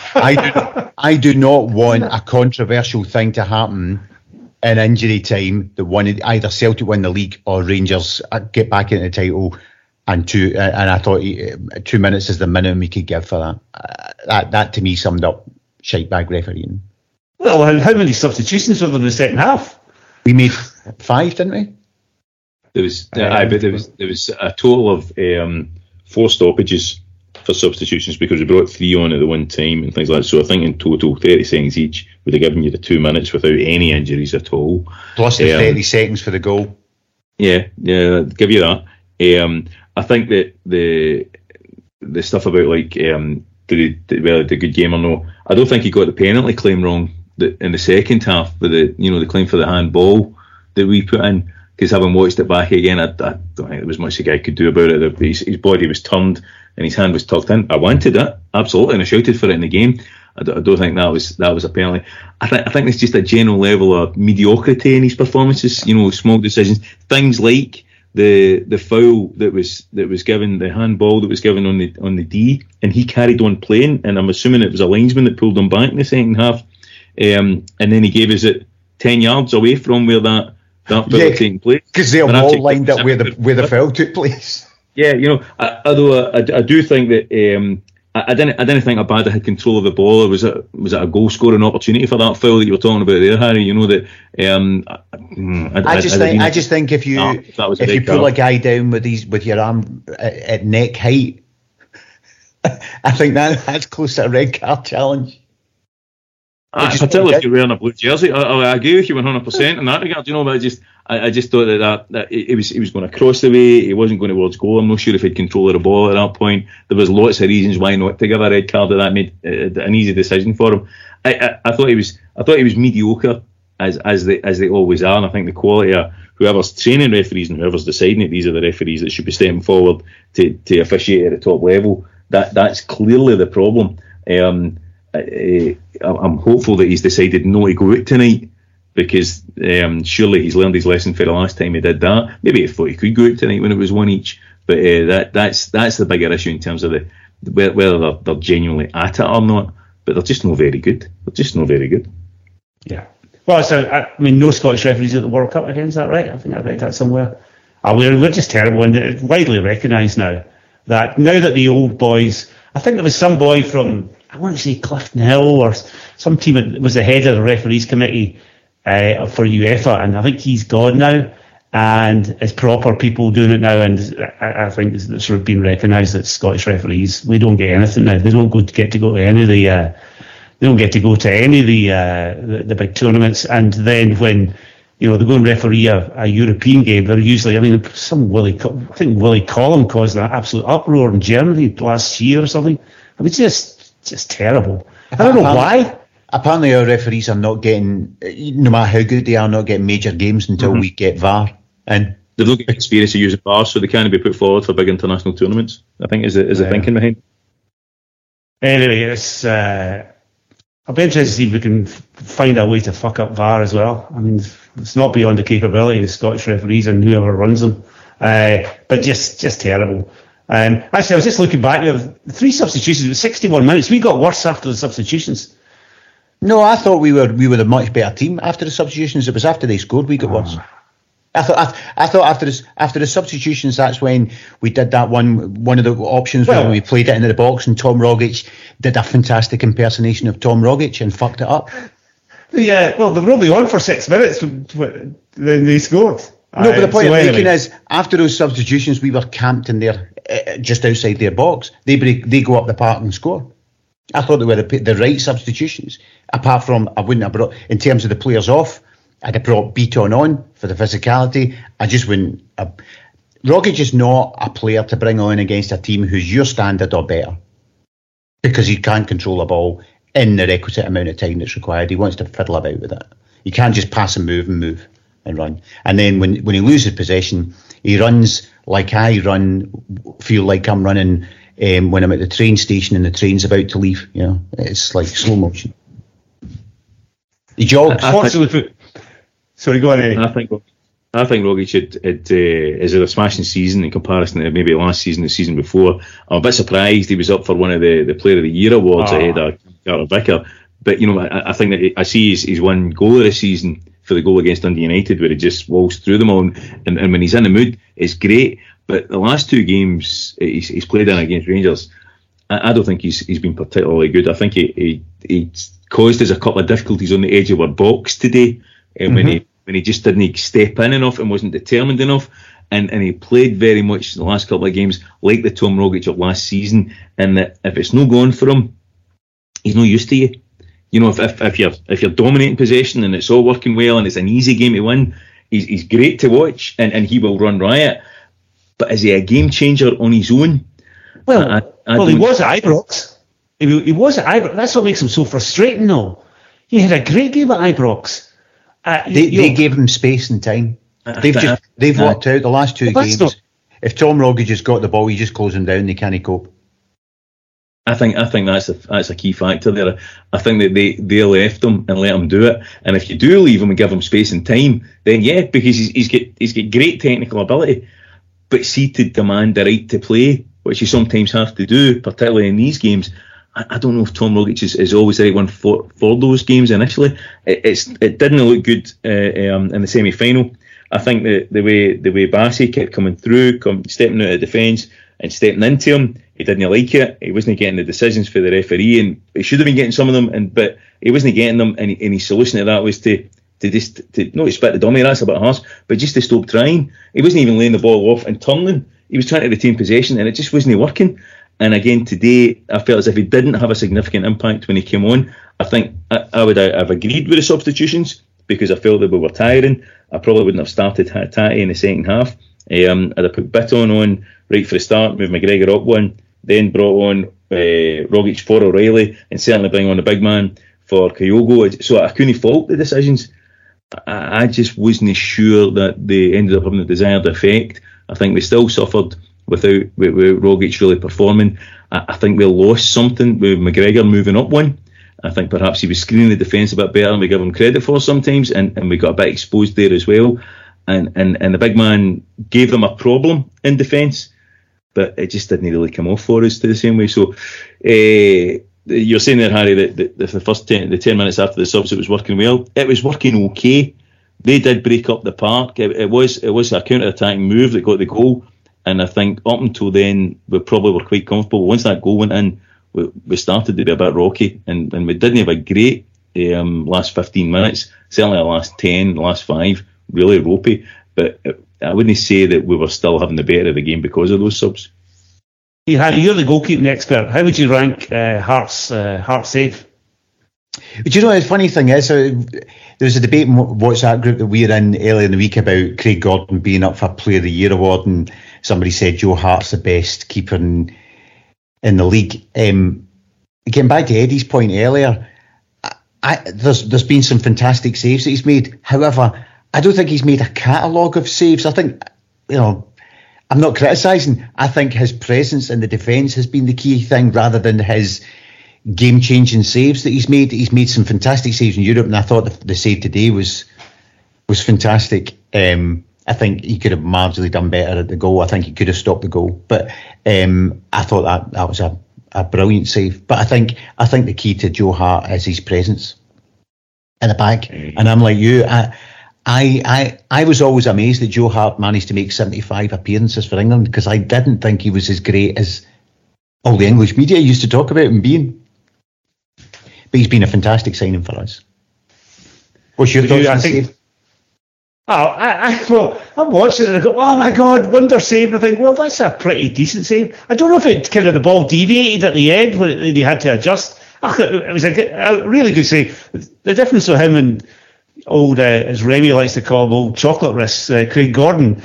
a controversial thing to happen in injury time that either Celtic win the league or Rangers get back into the title. And I thought 2 minutes is the minimum he could give for that. That to me summed up shitebag refereeing. Well, how many substitutions were there in the second half? We made 5, didn't we? There was a total of 4 stoppages for substitutions because we brought 3 on at the one time and things like that. So I think in total 30 seconds each would have given you the 2 minutes without any injuries at all. Plus the 30 seconds for the goal. Yeah, I'd give you that. I think that the stuff about did the good game or no, I don't think he got the penalty claim wrong in the second half with the claim for the handball that we put in, because having watched it back again, I don't think there was much the guy could do about it. His body was turned and his hand was tucked in. I wanted it, absolutely, and I shouted for it in the game. I don't think that was a penalty. I think it's just a general level of mediocrity in his performances. Small decisions, things like the foul that was given, the handball that was given on the D, and he carried on playing, and I'm assuming it was a linesman that pulled him back in the second half, and then he gave us it 10 yards away from where that foul was taking place. Because they all lined up where the foul took place. Yeah, although I do think that I didn't think Abada had control of the ball. Or was it a goal scoring opportunity for that foul that you were talking about there, Harry? I just think if you pull a guy down with your arm at neck height, I think that's close to a red card challenge. Particularly if you're wearing a blue jersey. I agree with you 100% in that regard. But I just thought that he was going to cross the way. He wasn't going towards goal. I'm not sure if he had control of the ball at that point. There was lots of reasons why not to give a red card. That made an easy decision for him. I thought he was mediocre as they always are, and I think the quality of whoever's training referees and whoever's deciding it, these are the referees that should be stepping forward to officiate at the top level. That's clearly the problem. I'm hopeful that he's decided not to go out tonight, because surely he's learned his lesson for the last time he did that. Maybe he thought he could go out tonight when it was one each, but that's the bigger issue in terms of whether they're genuinely at it or not. But they're just not very good. Yeah. Well, so no Scottish referees at the World Cup again. Is that right? I think I read that somewhere. We're just terrible, and it's widely recognised now that the old boys. I think there was some boy from, I want to say Clifton Hill or some team that was the head of the referees committee for UEFA, and I think he's gone now, and it's proper people doing it now, and I think it's sort of been recognised that Scottish referees, we don't get anything now. They don't get to go to any of the they don't get to go to any of the big tournaments, and then when they go and referee a European game, they're usually, I think Willie Collum caused an absolute uproar in Germany last year or something. I mean, just terrible. I don't know why. Apparently our referees are not getting, no matter how good they are, not getting major games until we get VAR in. They've not got experience of using VAR, so they can't be put forward for big international tournaments, I think is the thinking behind. Anyway, I'll be interested to see if we can find a way to fuck up VAR as well. I mean, it's not beyond the capability of Scottish referees and whoever runs them, but just terrible. Actually, I was just looking back there. 3 substitutions, it was 61 minutes. We got worse after the substitutions. No, I thought we were a much better team after the substitutions. It was after they scored we got worse. I thought after the substitutions, that's when we did that one of the options where we played it into the box, and Tom Rogic did a fantastic impersonation of Tom Rogic and fucked it up. Yeah, well, they were only on for 6 minutes when they scored. No, but the point I'm making is, after those substitutions, we were camped in there, just outside their box. They go up the park and score. I thought they were the right substitutions. Apart from, I wouldn't have brought, in terms of the players off, I'd have brought Beaton on for the physicality. I just wouldn't. Rogic is not a player to bring on against a team who's your standard or better, because he can't control the ball in the requisite amount of time that's required. He wants to fiddle about with it. You can't just pass and move and run. And then when he loses possession, he runs like I run, feel like I'm running when I'm at the train station and the train's about to leave. You know, it's like slow motion. He jogs. Sorry, go on, Eddie. I think Rogic is a smashing season in comparison to maybe last season, the season before. I'm a bit surprised he was up for one of the Player of the Year awards ahead of Carter Vicker. But, you know, I think that I see his one goal of the season for the goal against Dundee United, where he just walks through them all. And when he's in the mood, it's great. But the last 2 games he's played in against Rangers, I don't think he's been particularly good. I think he caused us a couple of difficulties on the edge of our box today, when he just didn't step in enough and wasn't determined enough. And he played very much the last couple of games like the Tom Rogic of last season, and that if it's no going for him, he's no use to you. You know, if you're dominating possession and it's all working well and it's an easy game to win, he's great to watch and he will run riot. But is he a game changer on his own? Well, he was at Ibrox. He was at Ibrox. That's what makes him so frustrating, though. He had a great game at Ibrox. They gave him space and time. They've worked out the last 2 games. If Tom Rogic has got the ball, you just close him down. They can't cope. I think that's a key factor there. I think that they left him and let him do it. And if you do leave him and give him space and time, then yeah, because he's got great technical ability, but see, to demand the right to play, which you sometimes have to do, particularly in these games. I don't know if Tom Rogic is always the right one for those games initially. It didn't look good in the semi-final. I think the way Bassey kept coming through, stepping out of defence and stepping into him, he didn't like it. He wasn't getting the decisions for the referee, and he should have been getting some of them, but he wasn't getting them. And his solution to that was to not to spit the dummy. That's a bit harsh, but just to stop trying. He wasn't even laying the ball off and turning. He was trying to retain possession, and it just wasn't working. And again, today, I felt as if he didn't have a significant impact when he came on. I think I would have agreed with the substitutions because I felt that we were tiring. I probably wouldn't have started Hatate in the second half. I'd have put Bitton on right for the start, moved McGregor up one, then brought on Rogic for O'Reilly, and certainly bring on the big man for Kyogo. So I couldn't fault the decisions. I just wasn't sure that they ended up having the desired effect. I think we still suffered with Rogic really performing. I think we lost something with McGregor moving up one. I think perhaps he was screening the defence a bit better than we give him credit for sometimes, and we got a bit exposed there as well. And the big man gave them a problem in defence, but it just didn't really come off for us to the same way. So you're saying there, Harry, that the first 10 minutes after the subs it was working well. It was working okay. They did break up the park. It was a counter-attacking move that got the goal. And I think up until then, we probably were quite comfortable. Once that goal went in, we started to be a bit rocky, and we didn't have a great last 15 minutes. Certainly the last 10, the last 5, really ropey. But I wouldn't say that we were still having the better of the game because of those subs. Hey, Harry, you're the goalkeeping expert. How would you rank Hart's save? But you know, the funny thing is, there was a debate in WhatsApp group that we were in earlier in the week about Craig Gordon being up for Player of the Year award, and somebody said Joe Hart's the best keeper in the league. Getting back to Eddie's point earlier, there's been some fantastic saves that he's made. However, I don't think he's made a catalogue of saves. I think, I'm not criticising. I think his presence in the defence has been the key thing rather than his game-changing saves that he's made. He's made some fantastic saves in Europe, and I thought the save today was fantastic. I think he could have marginally done better at the goal. I think he could have stopped the goal, but I thought that was a brilliant save. But I think the key to Joe Hart is his presence in the back, and I'm like you. I was always amazed that Joe Hart managed to make 75 appearances for England, because I didn't think he was as great as all the English media used to talk about him being. But he's been a fantastic signing for us. What's your thoughts? I think. Well, I'm watching it and I go, oh my God, wonder save. And I think, well, that's a pretty decent save. I don't know if it kind of the ball deviated at the end when he had to adjust. It was a really good save. The difference with him and old, as Remy likes to call him, old chocolate wrists, Craig Gordon,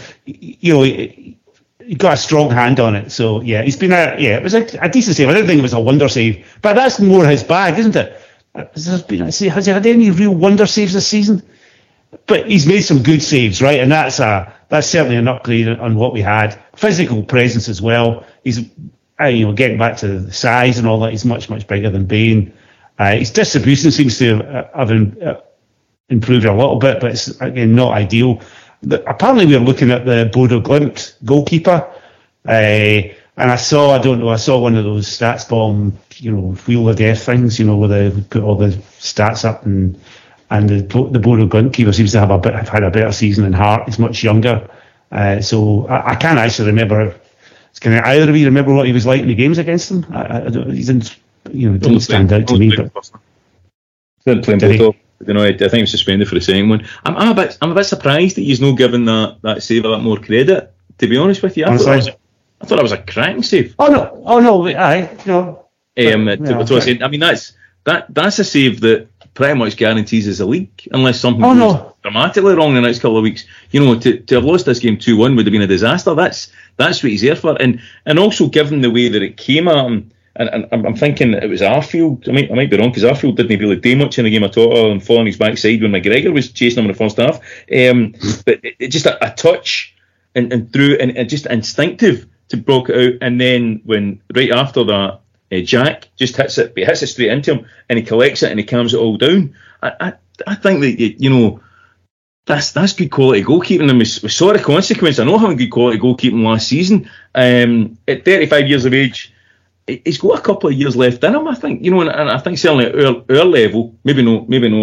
he got a strong hand on it. So yeah, it was a decent save. I didn't think it was a wonder save, but that's more his bag, isn't it? Has he had any real wonder saves this season? But he's made some good saves, right? And that's certainly an upgrade on what we had. Physical presence as well. He's getting back to the size and all that. He's much, much bigger than Bain. His distribution seems to have improved a little bit, but it's again not ideal. Apparently, we were looking at the Bodo Glimt goalkeeper, and I saw one of those stats bomb, wheel of death things, where they put all the stats up and the Bodo Glimt keeper seems to have had a better season than Hart. He's much younger, so I can't actually remember. Can either of you remember what he was like in the games against them? He didn't stand out to me. But didn't play both. I think he was suspended for the second one. I'm a bit surprised that he's not given that save a bit more credit. To be honest with you, I thought that was a cracking save. Oh no, I no. I mean, that's a save that pretty much guarantees us a league, unless something goes dramatically wrong in the next couple of weeks. To have lost this game 2-1 would have been a disaster. That's what he's there for, and also given the way that it came at him, and I'm thinking it was Arfield. I might be wrong, because Arfield didn't really do much in the game at all and fall on his backside when McGregor was chasing him in the first half. But it just a touch and through and just instinctive to block it out, and then when right after that. Jack just hits it straight into him, and he collects it and he calms it all down. I think that that's good quality goalkeeping, and we saw the consequence. I know having good quality goalkeeping last season. At 35 years of age, he's got a couple of years left in him. I think and I think certainly at our level, maybe no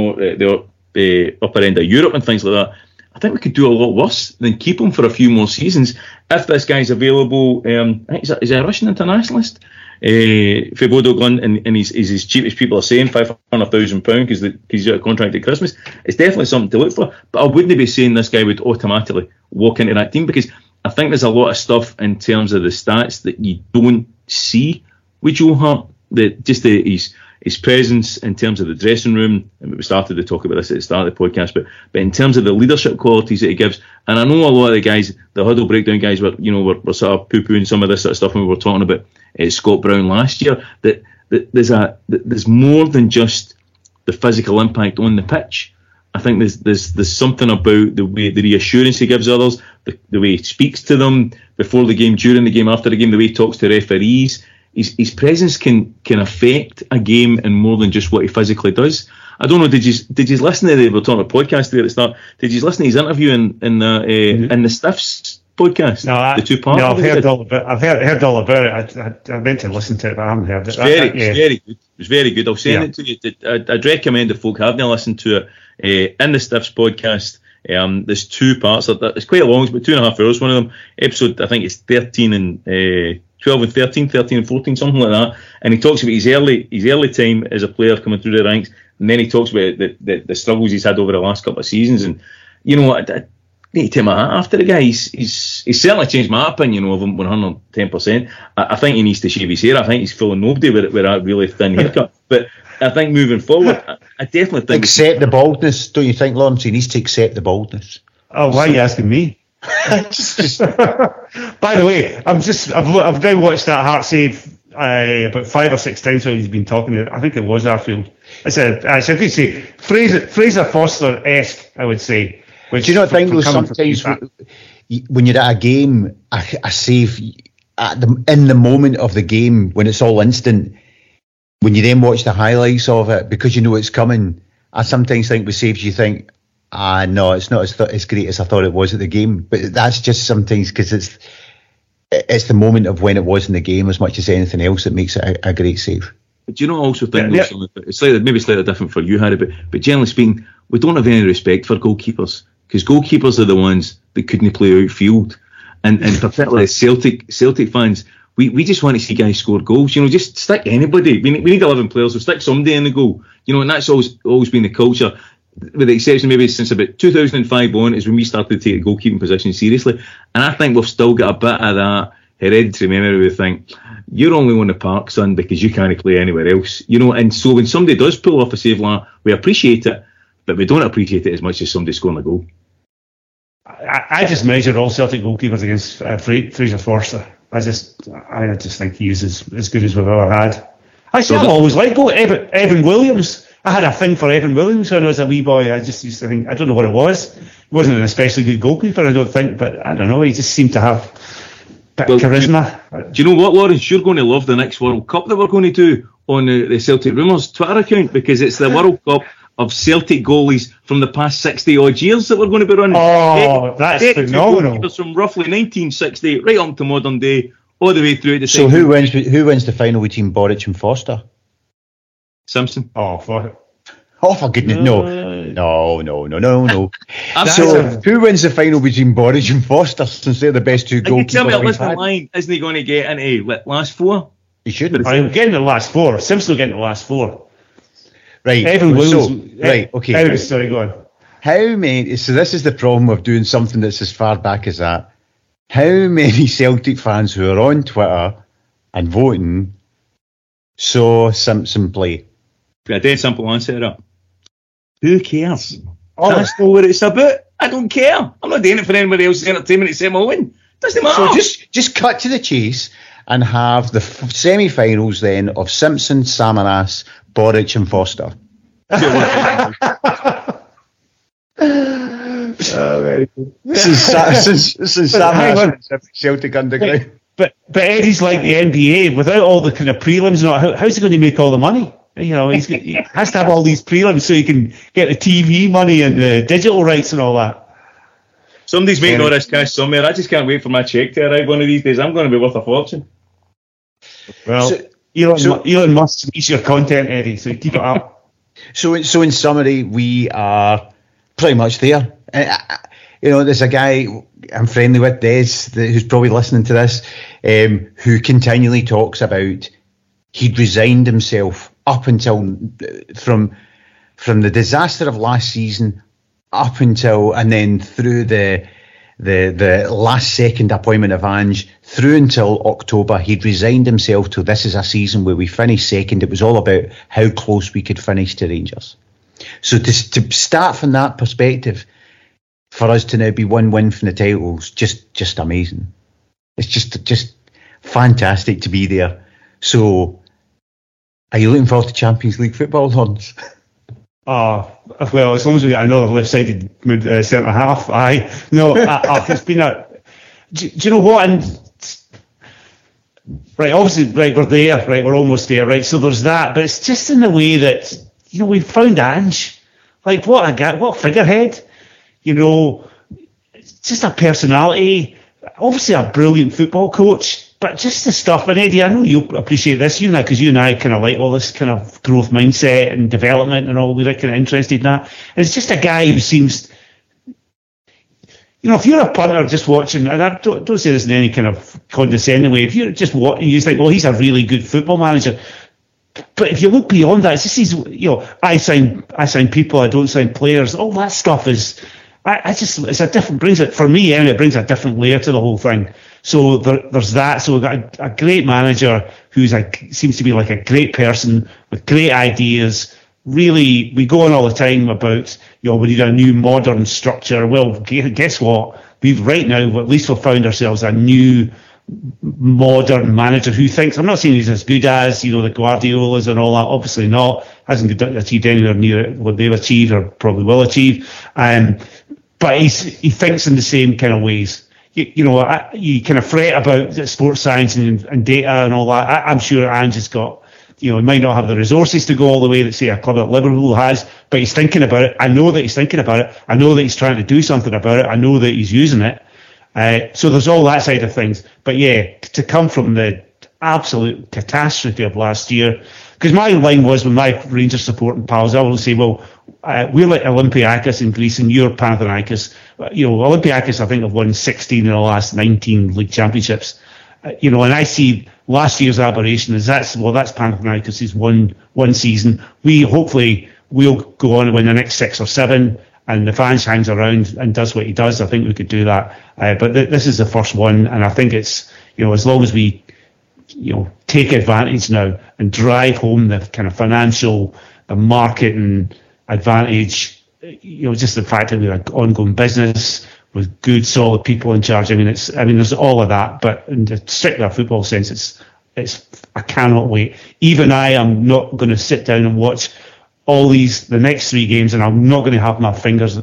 the upper end of Europe and things like that. I think we could do a lot worse than keep him for a few more seasons if this guy's available. I think he's a Russian internationalist. For Bodo Glimt, and he's as cheap as people are saying, £500,000 because he's got a contract at Christmas. It's definitely something to look for, but I wouldn't be saying this guy would automatically walk into that team, because I think there's a lot of stuff in terms of the stats that you don't see with Joe Hart, that just his presence in terms of the dressing room, and we started to talk about this at the start of the podcast, but in terms of the leadership qualities that he gives, and I know a lot of the guys, the huddle breakdown guys, were sort of poo-pooing some of this sort of stuff when we were talking about Scott Brown last year, that there's more than just the physical impact on the pitch. I think there's something about the way, the reassurance he gives others, the way he speaks to them before the game, during the game, after the game, the way he talks to referees. His presence can affect a game in more than just what he physically does. I don't know. Did you listen to we were talking about podcast there at the start? Did you listen to his interview in the Stiffs podcast? No, the two parts. No, I've heard all about it. I meant to listen to it, but I haven't heard it. It's very good. It's very good. I'll send it to you. I'd recommend if folk haven't listened to it. In the Stiffs podcast, there's two parts. It's quite long. It's about 2.5 hours. One of them episode, I think it's 13 and 12 and 13 and 14, something like that. And he talks about his early time as a player coming through the ranks, and then he talks about the struggles he's had over the last couple of seasons. And I need to take my hat after the guy. He's certainly changed my opinion of him 110%. I think he needs to shave his hair. I think he's full of nobody with that really thin haircut. But I think moving forward, I definitely think accept the baldness. Don't you think, Lawrence? He needs to accept the baldness. Oh, why are you asking me? By the way, I've now watched that Hart save about 5 or 6 times when he's been talking. I think it was Arfield. I could say Fraser Forster-esque, I would say. Do you not think sometimes when you're at a game, a save in the moment of the game when it's all instant, when you then watch the highlights of it because you know it's coming, I sometimes think with saves you think, no, it's not as great as I thought it was at the game. But that's just sometimes because it's the moment of when it was in the game as much as anything else that makes it a great save. But do you not also think it's slightly different for you, Harry, but generally speaking, we don't have any respect for goalkeepers. because goalkeepers are the ones that couldn't play outfield, and particularly Celtic fans. We just want to see guys score goals. Just stick anybody. We need 11 players, so stick somebody in the goal. And that's always been the culture, with the exception maybe since about 2005 on, is when we started to take the goalkeeping position seriously. And I think we've still got a bit of that hereditary memory. We think you're only on the park, son, because you can't play anywhere else. And so when somebody does pull off a save like that, we appreciate it, but we don't appreciate it as much as somebody scoring a goal. I just measure all Celtic goalkeepers against Fraser Forster. I just think he's as good as we've ever had. Actually, I've always liked Evan Williams. I had a thing for Evan Williams when I was a wee boy. I just used to think, I don't know what it was. He wasn't an especially good goalkeeper, I don't think, but I don't know. He just seemed to have a bit of charisma. Do you know what, Lawrence? You're going to love the next World Cup that we're going to do on the Celtic Rumours Twitter account, because it's the World Cup of Celtic goalies from the past 60 odd years that we're going to be running. Oh, that's phenomenal. From roughly 1960 right up to modern day, all the way through the. So who wins the final between Boric and Foster? Simpson. Oh, for goodness, no. So who wins the final between Boric and Foster, since they're the best two goalkeepers? You tell me at least one line, isn't he going to get into last four? He shouldn't. I'm getting the last four. Simpson will get in the last four. Right. Evan Williams. Right. Okay. Sorry, go on. How many? So this is the problem of doing something that's as far back as that. How many Celtic fans who are on Twitter and voting saw Simpson play? A dead simple answer up. Who cares? That's not what it's about. I don't care. I'm not doing it for anybody else's entertainment except my own. Doesn't matter. So just cut to the chase and have the semi-finals then of Simpson, Samaras, Boric and Foster. Very good. Since Celtic Underground. But Eddie's like the NBA, without all the kind of prelims and all, how's he going to make all the money? He has to have all these prelims so he can get the TV money and the digital rights and all that. Somebody's making all this cash somewhere. I just can't wait for my check to arrive one of these days. I'm going to be worth a fortune. Well, Elon Musk needs your content, Eddie, so keep it up. So in summary, we are pretty much there. There's a guy I'm friendly with, Des, who's probably listening to this, who continually talks about he'd resigned himself up until from the disaster of last season up until, and then through the last second appointment of Ange through until October, he'd resigned himself to this is a season where we finished second. It was all about how close we could finish to Rangers. So to start from that perspective, for us to now be 1 win from the titles, just amazing. It's just fantastic to be there. So, are you looking forward to Champions League football, Hans? Well, as long as we get another left-sided centre half, it's been a. Do you know what? And right, obviously, right, we're there, right, we're almost there, right. So there's that, but it's just in the way that we've found Ange. Like, what a guy, what a figurehead. Just a personality. Obviously, a brilliant football coach. But just the stuff, and Eddie, I know you'll appreciate this, because you and I kind of like all this kind of growth mindset and development and all. We're kind of interested in that. And it's just a guy who seems, if you're a punter just watching, and I don't say this in any kind of condescending way, if you're just watching, you think, well, he's a really good football manager. But if you look beyond that, it's just I sign people, I don't sign players. All that stuff is, it's a different, for me anyway, it brings a different layer to the whole thing. So there's that. So we've got a great manager who's seems to be like a great person with great ideas. Really, we go on all the time about, we need a new modern structure. Well, guess what? Right now, at least we've found ourselves a new modern manager who thinks, I'm not saying he's as good as, the Guardiolas and all that, obviously not, hasn't achieved anywhere near what they've achieved or probably will achieve. But he thinks in the same kind of ways. You kind of fret about sports science and data and all that. I'm sure Ange has got, he might not have the resources to go all the way that, say, a club like Liverpool has, but he's thinking about it. I know that he's thinking about it. I know that he's trying to do something about it. I know that he's using it. So there's all that side of things. But yeah, to come from the absolute catastrophe of last year. Because my line was, with my Rangers supporting pals, I will say, well, we're like Olympiacos in Greece and you're Panathinaikos. Olympiacos, I think, have won 16 in the last 19 league championships. And I see last year's aberration as that's Panathinaikos' one season. We'll go on and win the next 6 or 7, and the fans hangs around and does what he does. I think we could do that. But this is the first one, and I think it's, as long as we take advantage now and drive home the kind of financial, the marketing advantage, just the fact that we're an ongoing business with good, solid people in charge. There's all of that, but in the strictly football sense, I cannot wait. Even I am not going to sit down and watch all the next 3 games, and I'm not going to have my fingers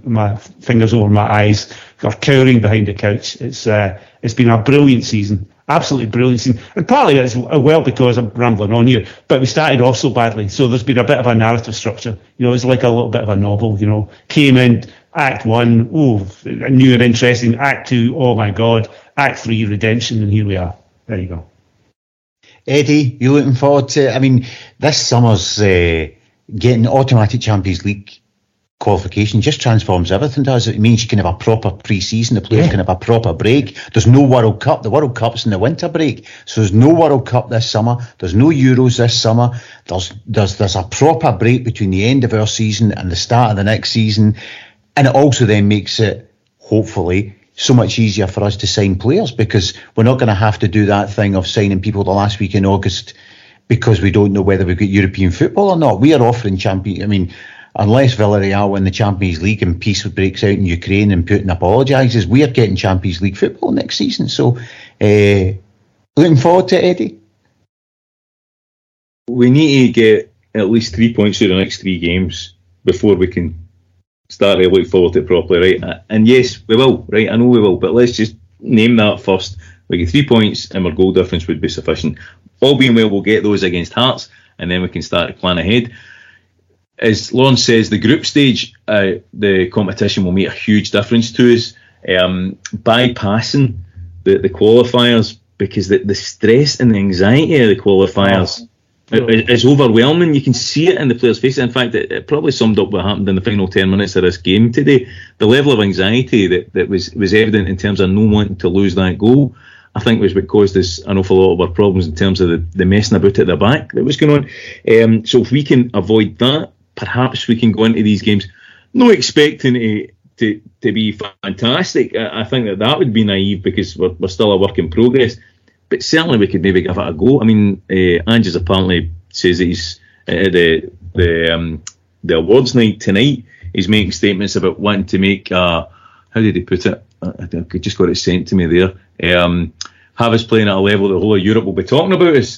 over my eyes or cowering behind the couch. It's been a brilliant season. Absolutely brilliant season. And partly it's because I'm rambling on here, but we started off so badly. So there's been a bit of a narrative structure. It's like a little bit of a novel, Came in, Act 1, new and interesting. Act 2, oh my God. Act 3, redemption, and here we are. There you go. Eddie, you looking forward to this summer's getting automatic Champions League qualification just transforms everything, does it? It means you can have a proper pre-season, the players can have a proper break. There's no World Cup. The World Cup's in the winter break, so there's no World Cup this summer. There's no Euros this summer. There's a proper break between the end of our season and the start of the next season, and it also then makes it, hopefully, so much easier for us to sign players, because we're not going to have to do that thing of signing people the last week in August because we don't know whether we've got European football or not. We are offering unless Villarreal win the Champions League and peace breaks out in Ukraine and Putin apologises, we are getting Champions League football next season. So, looking forward to it, Eddie. We need to get at least 3 points through the next 3 games before we can start to look forward to it properly, right? And yes, we will, right? I know we will, but let's just name that first. We get 3 points and our goal difference would be sufficient. All being well, we'll get those against Hearts, and then we can start to plan ahead. As Lawrence says, the group stage, the competition will make a huge difference to us. Bypassing the qualifiers, because the stress and the anxiety of the qualifiers is overwhelming. You can see it in the players' faces. In fact, it probably summed up what happened in the final 10 minutes of this game today. The level of anxiety that was evident in terms of no wanting to lose that goal, I think was what caused us an awful lot of our problems in terms of the messing about at the back that was going on. So if we can avoid that, perhaps we can go into these games not expecting to be fantastic. I think that would be naive, because we're still a work in progress. But certainly we could maybe give it a go. Anges apparently says that he's at the awards night tonight. He's making statements about wanting to make, how did he put it? I just got it sent to me there. Have us playing at a level that the whole of Europe will be talking about us.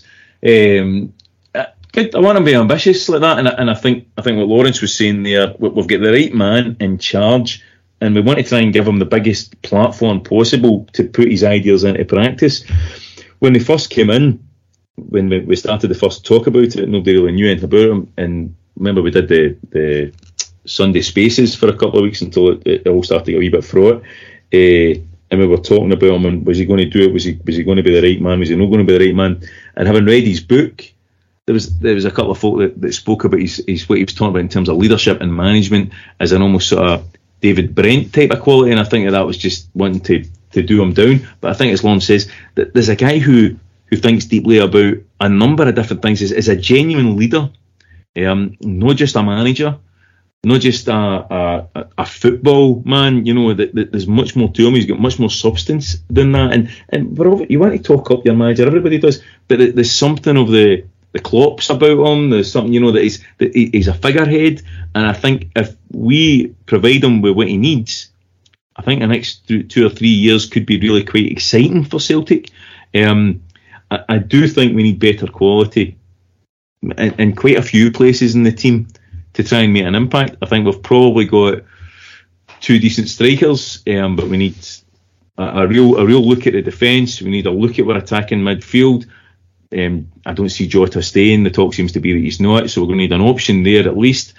I want to be ambitious like that, and I think what Lawrence was saying there, we've got the right man in charge, and we want to try and give him the biggest platform possible to put his ideas into practice. When they first came in, when we started the first talk about it, nobody really knew anything about him. And remember, we did the Sunday Spaces for a couple of weeks until it all started to get a wee bit fraught. And we were talking about him, and was he going to do it? Was he going to be the right man? Was he not going to be the right man? And having read his book, there was a couple of folk that spoke about what he was talking about in terms of leadership and management as an almost sort of David Brent type of quality, and I think that was just wanting to do him down. But I think, as Lon says, that there's a guy who thinks deeply about a number of different things, is a genuine leader, not just a manager, not just a football man. That there's much more to him. He's got much more substance than that. And you want to talk up your manager, everybody does, but there's something of the Klopps about him. There's something, that he's a figurehead, and I think if we provide him with what he needs, I think the next 2 or 3 years could be really quite exciting for Celtic. I do think we need better quality in quite a few places in the team to try and make an impact. I think we've probably got 2 decent strikers, but we need a real look at the defence. We need a look at our attacking midfield. I don't see Jota staying. The talk seems to be that he's not, so we're going to need an option there at least.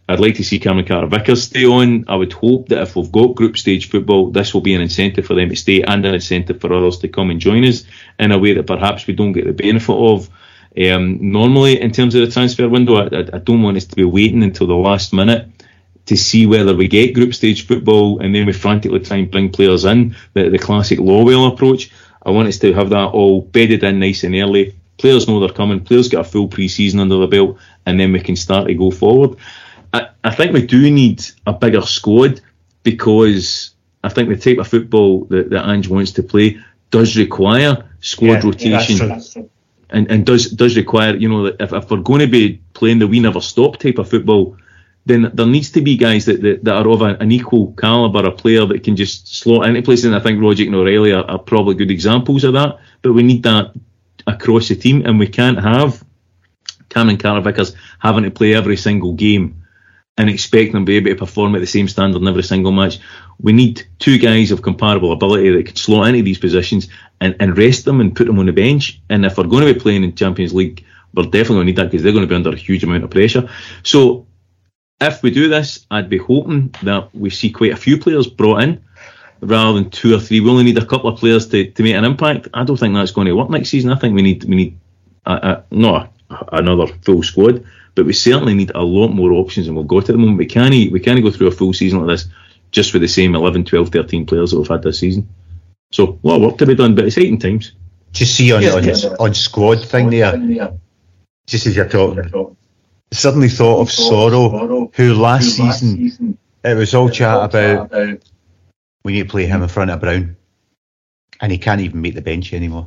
I'd like to see Cameron Carter-Vickers stay on. I would hope that if we've got group stage football, this will be an incentive for them to stay and an incentive for others to come and join us in a way that perhaps we don't get the benefit of. Normally, in terms of the transfer window, I don't want us to be waiting until the last minute to see whether we get group stage football and then we frantically try and bring players in, the classic Lawwell approach. I want us to have that all bedded in nice and early. Players know they're coming, players get a full pre-season under the belt, and then we can start to go forward. I think we do need a bigger squad, because I think the type of football that Ange wants to play does require squad rotation. And does require, if we're going to be playing the we never stop type of football, then there needs to be guys that are of an equal calibre, a player that can just slot into places. And I think Rogic and O'Reilly are probably good examples of that. But we need that across the team, and we can't have Cameron Carter-Vickers having to play every single game and expect them to be able to perform at the same standard in every single match. We need two guys of comparable ability that can slot into these positions and rest them and put them on the bench. And if we're going to be playing in Champions League, we're definitely going to need that, because they're going to be under a huge amount of pressure. So if we do this, I'd be hoping that we see quite a few players brought in rather than 2 or 3. We only need a couple of players to make an impact. I don't think that's going to work next season. I think we need not another full squad, but we certainly need a lot more options than we've got at the moment. We can't go through a full season like this just with the same 11, 12, 13 players that we've had this season. So a lot of work to be done, but exciting times. Just see on squad thing there, just as you're talking, suddenly thought of Sorrow, who last season it was all chat about we need to play him in front of Brown, and he can't even make the bench anymore.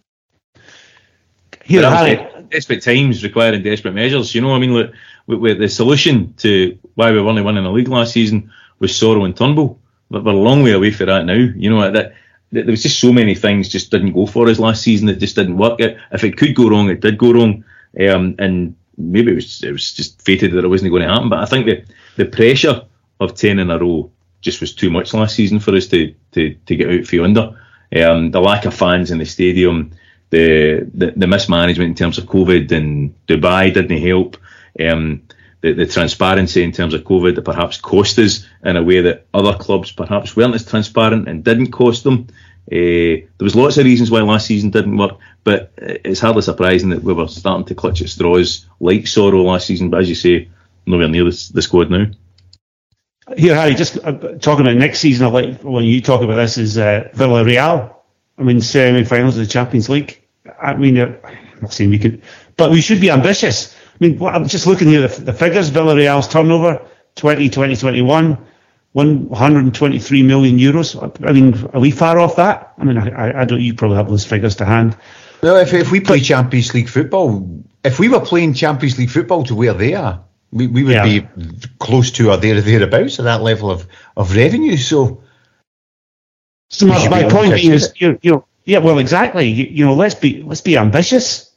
Desperate times requiring desperate measures. Look, with the solution to why we weren't winning the league last season was Sorrow and Turnbull. But we're a long way away from that now. That there was just so many things just didn't go for us last season. It just didn't work. If it could go wrong, it did go wrong. And maybe it was just fated that it wasn't going to happen. But I think the pressure of 10 in a row just was too much last season for us to get out from under. The lack of fans in the stadium, the mismanagement in terms of COVID and Dubai didn't help. The transparency in terms of COVID that perhaps cost us in a way that other clubs perhaps weren't as transparent and didn't cost them. There was lots of reasons why last season didn't work, but it's hardly surprising that we were starting to clutch at straws like Sorrow last season. But as you say, nowhere near the squad now. Here, Harry, just talking about next season, I like when you talk about this is Villarreal. Semi-finals of the Champions League. I'm not saying we could, but we should be ambitious. I'm just looking here, the figures. Villarreal's turnover, 2021, 123 million euros. Are we far off that? I don't. You probably have those figures to hand. No, if we play Champions League football, if we were playing Champions League football to where they are, we would be close to or thereabouts at that level of revenue. So my point being is, exactly. Let's be ambitious.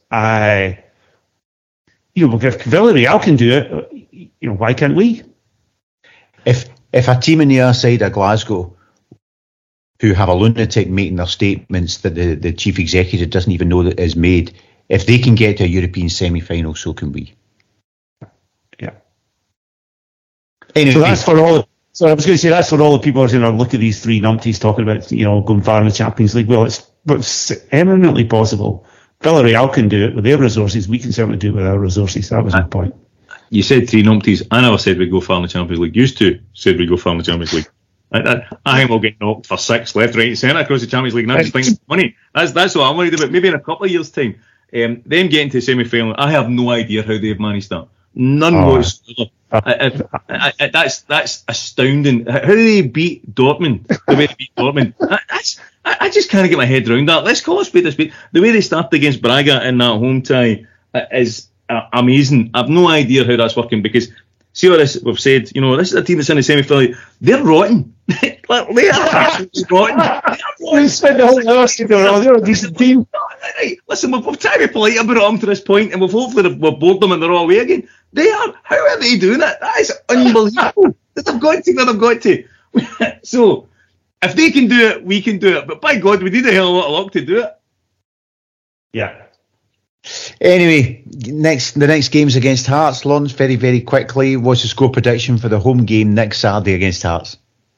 If Villarreal can do it, why can't we? If a team on the other side of Glasgow, who have a lunatic making their statements that the chief executive doesn't even know that is made, if they can get to a European semi-final, so can we. Yeah. Anyway, so that's for all. So I was going to say that's for all the people who look at these three numpties talking about going far in the Champions League. Well, it's eminently possible. Villarreal can do it with their resources. We can certainly do it with our resources. That was my point. You said three numpties. I never said we'd go far in the Champions League. Used to said we'd go far in the Champions League. I think we'll get knocked for 6 left, right, and centre across the Champions League. And I just think money. That's what I'm worried about. Maybe in a couple of years' time, them getting to the semi-final. I have no idea how they've managed that. None whatsoever. That's astounding. How do they beat Dortmund the way they beat Dortmund? I just can't get my head around that. Let's call it spade a spade. The way they started against Braga in that home tie is amazing. I've no idea how that's working, because see what we've said. This is a team that's in the semi-final. They're rotten. They are actually rotten. They spent the whole hour saying they're a decent team. Listen, we've tried to be polite about them to this point, and we've bored them and they're all away again. How are they doing it? That is unbelievable. They've got to. So, if they can do it, we can do it. But by God, we need a hell of a lot of luck to do it. Yeah. Anyway, the next game's against Hearts. Lawrence, very, very quickly, what's the score prediction for the home game next Saturday against Hearts?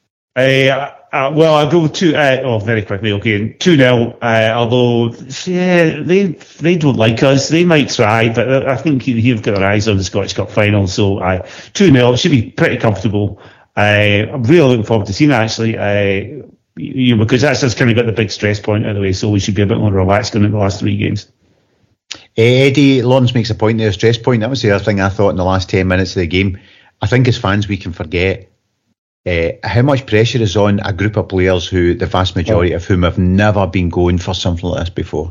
Well, I'll go very quickly, okay, 2-0, although, they don't like us. They might try, but I think you've got their eyes on the Scottish Cup final, so 2-0, it should be pretty comfortable. I'm really looking forward to seeing that, actually, because that's just kind of got the big stress point out of the way, so we should be a bit more relaxed in the last 3 games. Eddie, Lawrence makes a point there, stress point. That was the other thing I thought in the last 10 minutes of the game. I think as fans we can forget how much pressure is on a group of players who, the vast majority of whom have never been going for something like this before.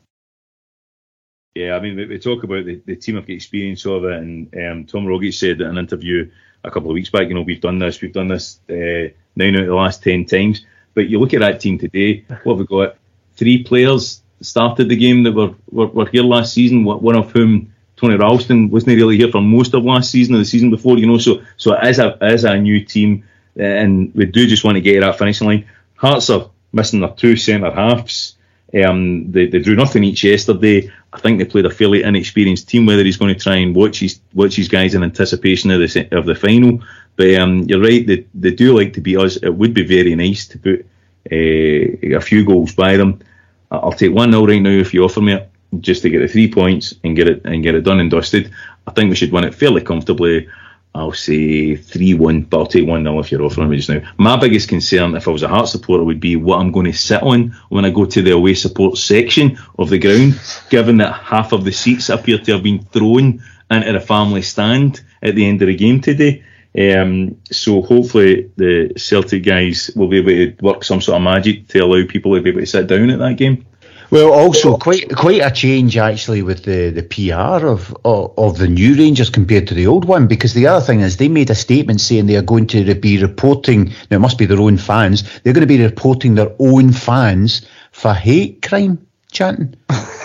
Yeah, I mean, we talk about the team of the experience of it, and Tom Rogic said in an interview a couple of weeks back, we've done this 9 out of the last 10 times. But you look at that team today, what have we got? 3 players started the game that were here last season, one of whom, Tony Ralston, wasn't really here for most of last season or the season before, so it is a new team, and we do just want to get to that finishing line. Hearts are missing their 2 centre halves. They drew nothing each yesterday. I think they played a fairly inexperienced team, whether he's going to try and watch his guys in anticipation of the final. But you're right, they do like to beat us. It would be very nice to put a few goals by them. I'll take 1-0 right now if you offer me it, just to get the 3 points and get it done and dusted. I think we should win it fairly comfortably. I'll say 3-1, but I'll take 1-0 if you're offering me just now. My biggest concern, if I was a Hearts supporter, would be what I'm going to sit on when I go to the away support section of the ground, given that half of the seats appear to have been thrown into the family stand at the end of the game today. So hopefully the Celtic guys will be able to work some sort of magic to allow people to be able to sit down at that game. Well, also quite a change actually with the PR of the new Rangers compared to the old one, because the other thing is they made a statement saying they are going to be reporting, now it must be their own fans, they're going to be reporting their own fans for hate crime chanting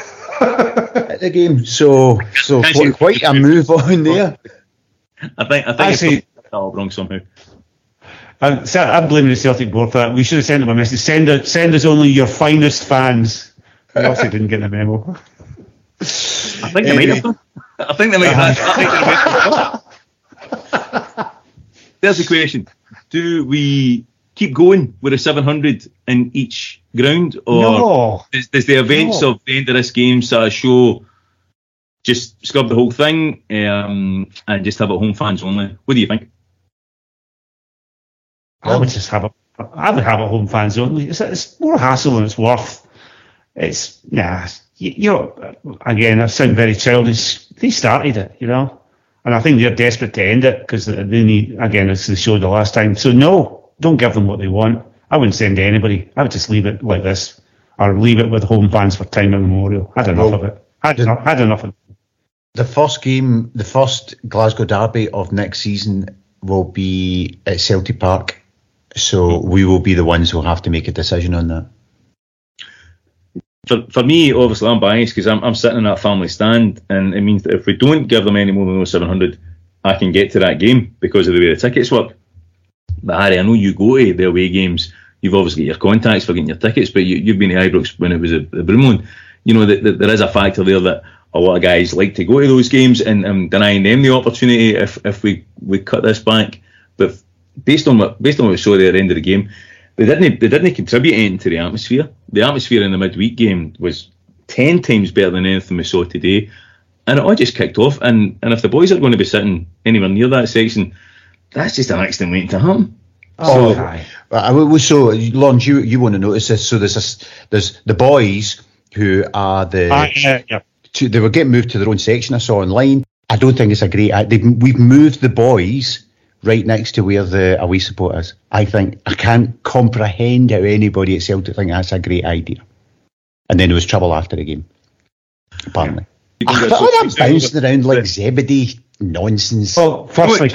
at the game. So quite a move on there. I think actually, it's all wrong somehow. I'm blaming the Celtic board for that. We should have sent them a message. Send us only your finest fans. I also didn't get the memo. I think they might have done. I think they might have. There's the question. Do we keep going with a 700 in each ground? Or does the events of the end of this game sort of show just scrub the whole thing and just have it home fans only? What do you think? I would have it home fans only. It's more hassle than it's worth. Again, I sound very childish. They started it, and I think they're desperate to end it because they need, again, as they showed the last time. So no, don't give them what they want. I wouldn't send anybody. I would just leave it like this, or leave it with home fans for time immemorial. I had enough of it. I had enough of it. The first game, the first Glasgow derby of next season will be at Celtic Park, so we will be the ones who will have to make a decision on that. For me, obviously, I'm biased because I'm sitting in that family stand, and it means that if we don't give them any more than 700, I can get to that game because of the way the tickets work. But Harry, I know you go to the away games. You've obviously got your contacts for getting your tickets, but you've been to Ibrox when it was at Broomloan. There is a factor there that a lot of guys like to go to those games, and denying them the opportunity if we cut this back. But based on what we saw there at the end of the game, They didn't contribute anything to the atmosphere. The atmosphere in the midweek game was 10 times better than anything we saw today. And it all just kicked off. And if the boys are going to be sitting anywhere near that section, that's just an accident waiting to happen. So, Lawrence, you want to notice this. So there's the boys who are they were getting moved to their own section. I saw online. I don't think it's a great idea. We've moved the boys right next to where the away support is. I can't comprehend how anybody at Celtic think that's a great idea. And then there was trouble after the game, apparently. All that bouncing around like Zebedee nonsense. Well, firstly,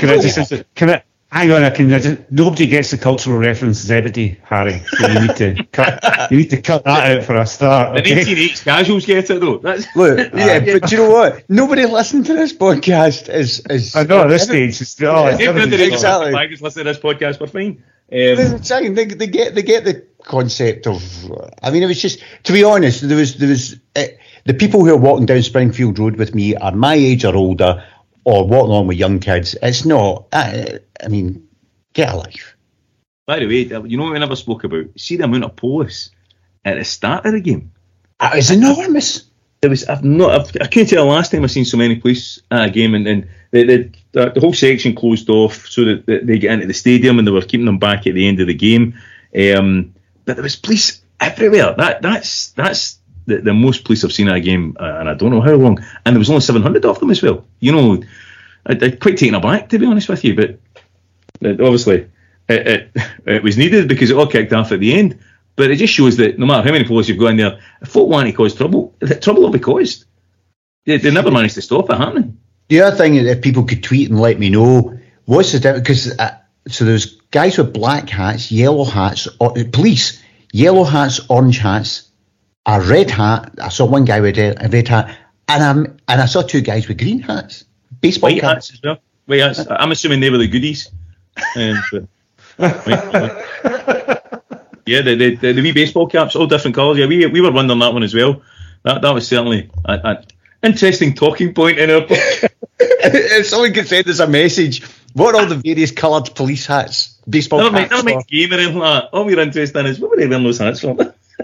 nobody gets the cultural reference Zebedee, Harry. So you need to cut that out for a start. Okay? The 1980s casuals get it though. But do you know what? Nobody listening to this podcast is. I know at this stage. Exactly. I just listen to this podcast. We're fine. They get the concept of. I mean, it was just, to be honest, there was the people who are walking down Springfield Road with me are my age or older, or walking along with young kids. It's not. I mean, get a life. By the way, you know what we never spoke about? See the amount of police at the start of the game. It was enormous. I can't tell the last time I've seen so many police at a game, and the whole section closed off so that they get into the stadium, and they were keeping them back at the end of the game. But there was police everywhere. That's the most police I've seen at a game, and I don't know how long. And there was only 700 of them as well. You know, I'd quite taken aback, to be honest with you, but obviously it was needed because it all kicked off at the end. But it just shows that no matter how many police you've got in there, if folk want to cause trouble, trouble will be caused. They never managed to stop it happening. The other thing is, if people could tweet and let me know, what's the difference? Because so there's guys with black hats, yellow hats, police, yellow hats, orange hats, a red hat. I saw one guy with a red hat, and I saw two guys with green hats, baseball white hats as well. White hats. I'm assuming they were the goodies. Yeah, the wee baseball caps, all different colours. Yeah, we were wondering that one as well. That was certainly an interesting talking point in our book. If someone could send us a message, what are all the various coloured police hats, baseball caps? Never mind game or anything like that. All we're interested in is what were they wearing those hats for?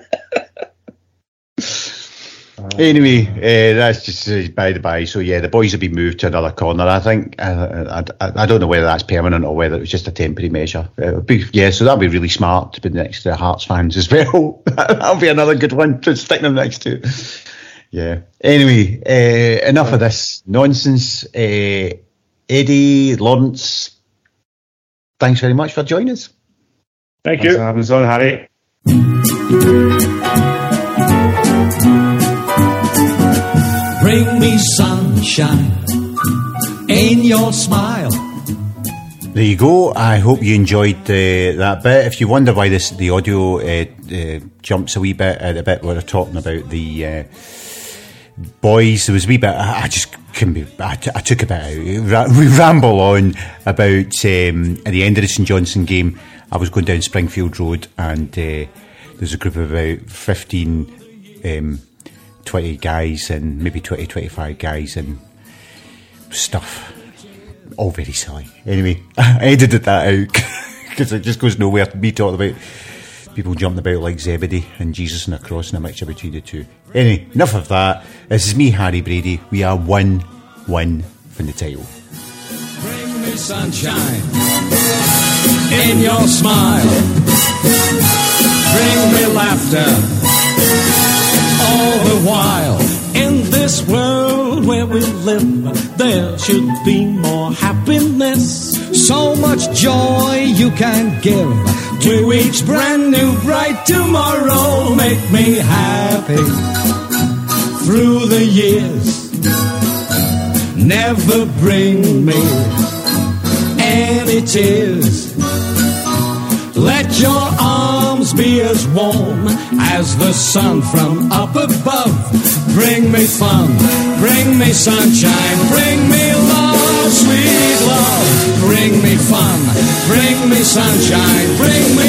Anyway, that's just by the by. So yeah, the boys have been moved to another corner. I think I don't know whether that's permanent or whether it was just a temporary measure. So that'll be really smart to be next to the Hearts fans as well. That'll be another good one to stick them next to. Yeah. Anyway, enough of this nonsense. Eddie, Lawrence, thanks very much for joining us. Thank you. Thanks for having us on, Harry. Bring me sunshine in your smile. There you go. I hope you enjoyed that bit. If you wonder why the audio jumps a wee bit at the bit where we're talking about the boys, there was a wee bit. I just couldn't be. I took a bit out. We ramble on about at the end of the St Johnstone game. I was going down Springfield Road, and there's a group of about 15. 20 guys and maybe 20-25 guys and stuff, all very silly. Anyway, I edited that out because it just goes nowhere. Me talking about people jumping about like Zebedee and Jesus on a cross and a mixture between the two. Anyway, enough of that. This is me, Harry Brady. We are 1-1 from the title. Bring me sunshine in your smile. Bring me laughter all the while. In this world where we live, there should be more happiness. So much joy you can give to each brand new bright tomorrow. Make me happy through the years. Never bring me any tears. Let your arms be as warm as the sun from up above. Bring me fun, bring me sunshine, bring me love, sweet love. Bring me fun, bring me sunshine, bring me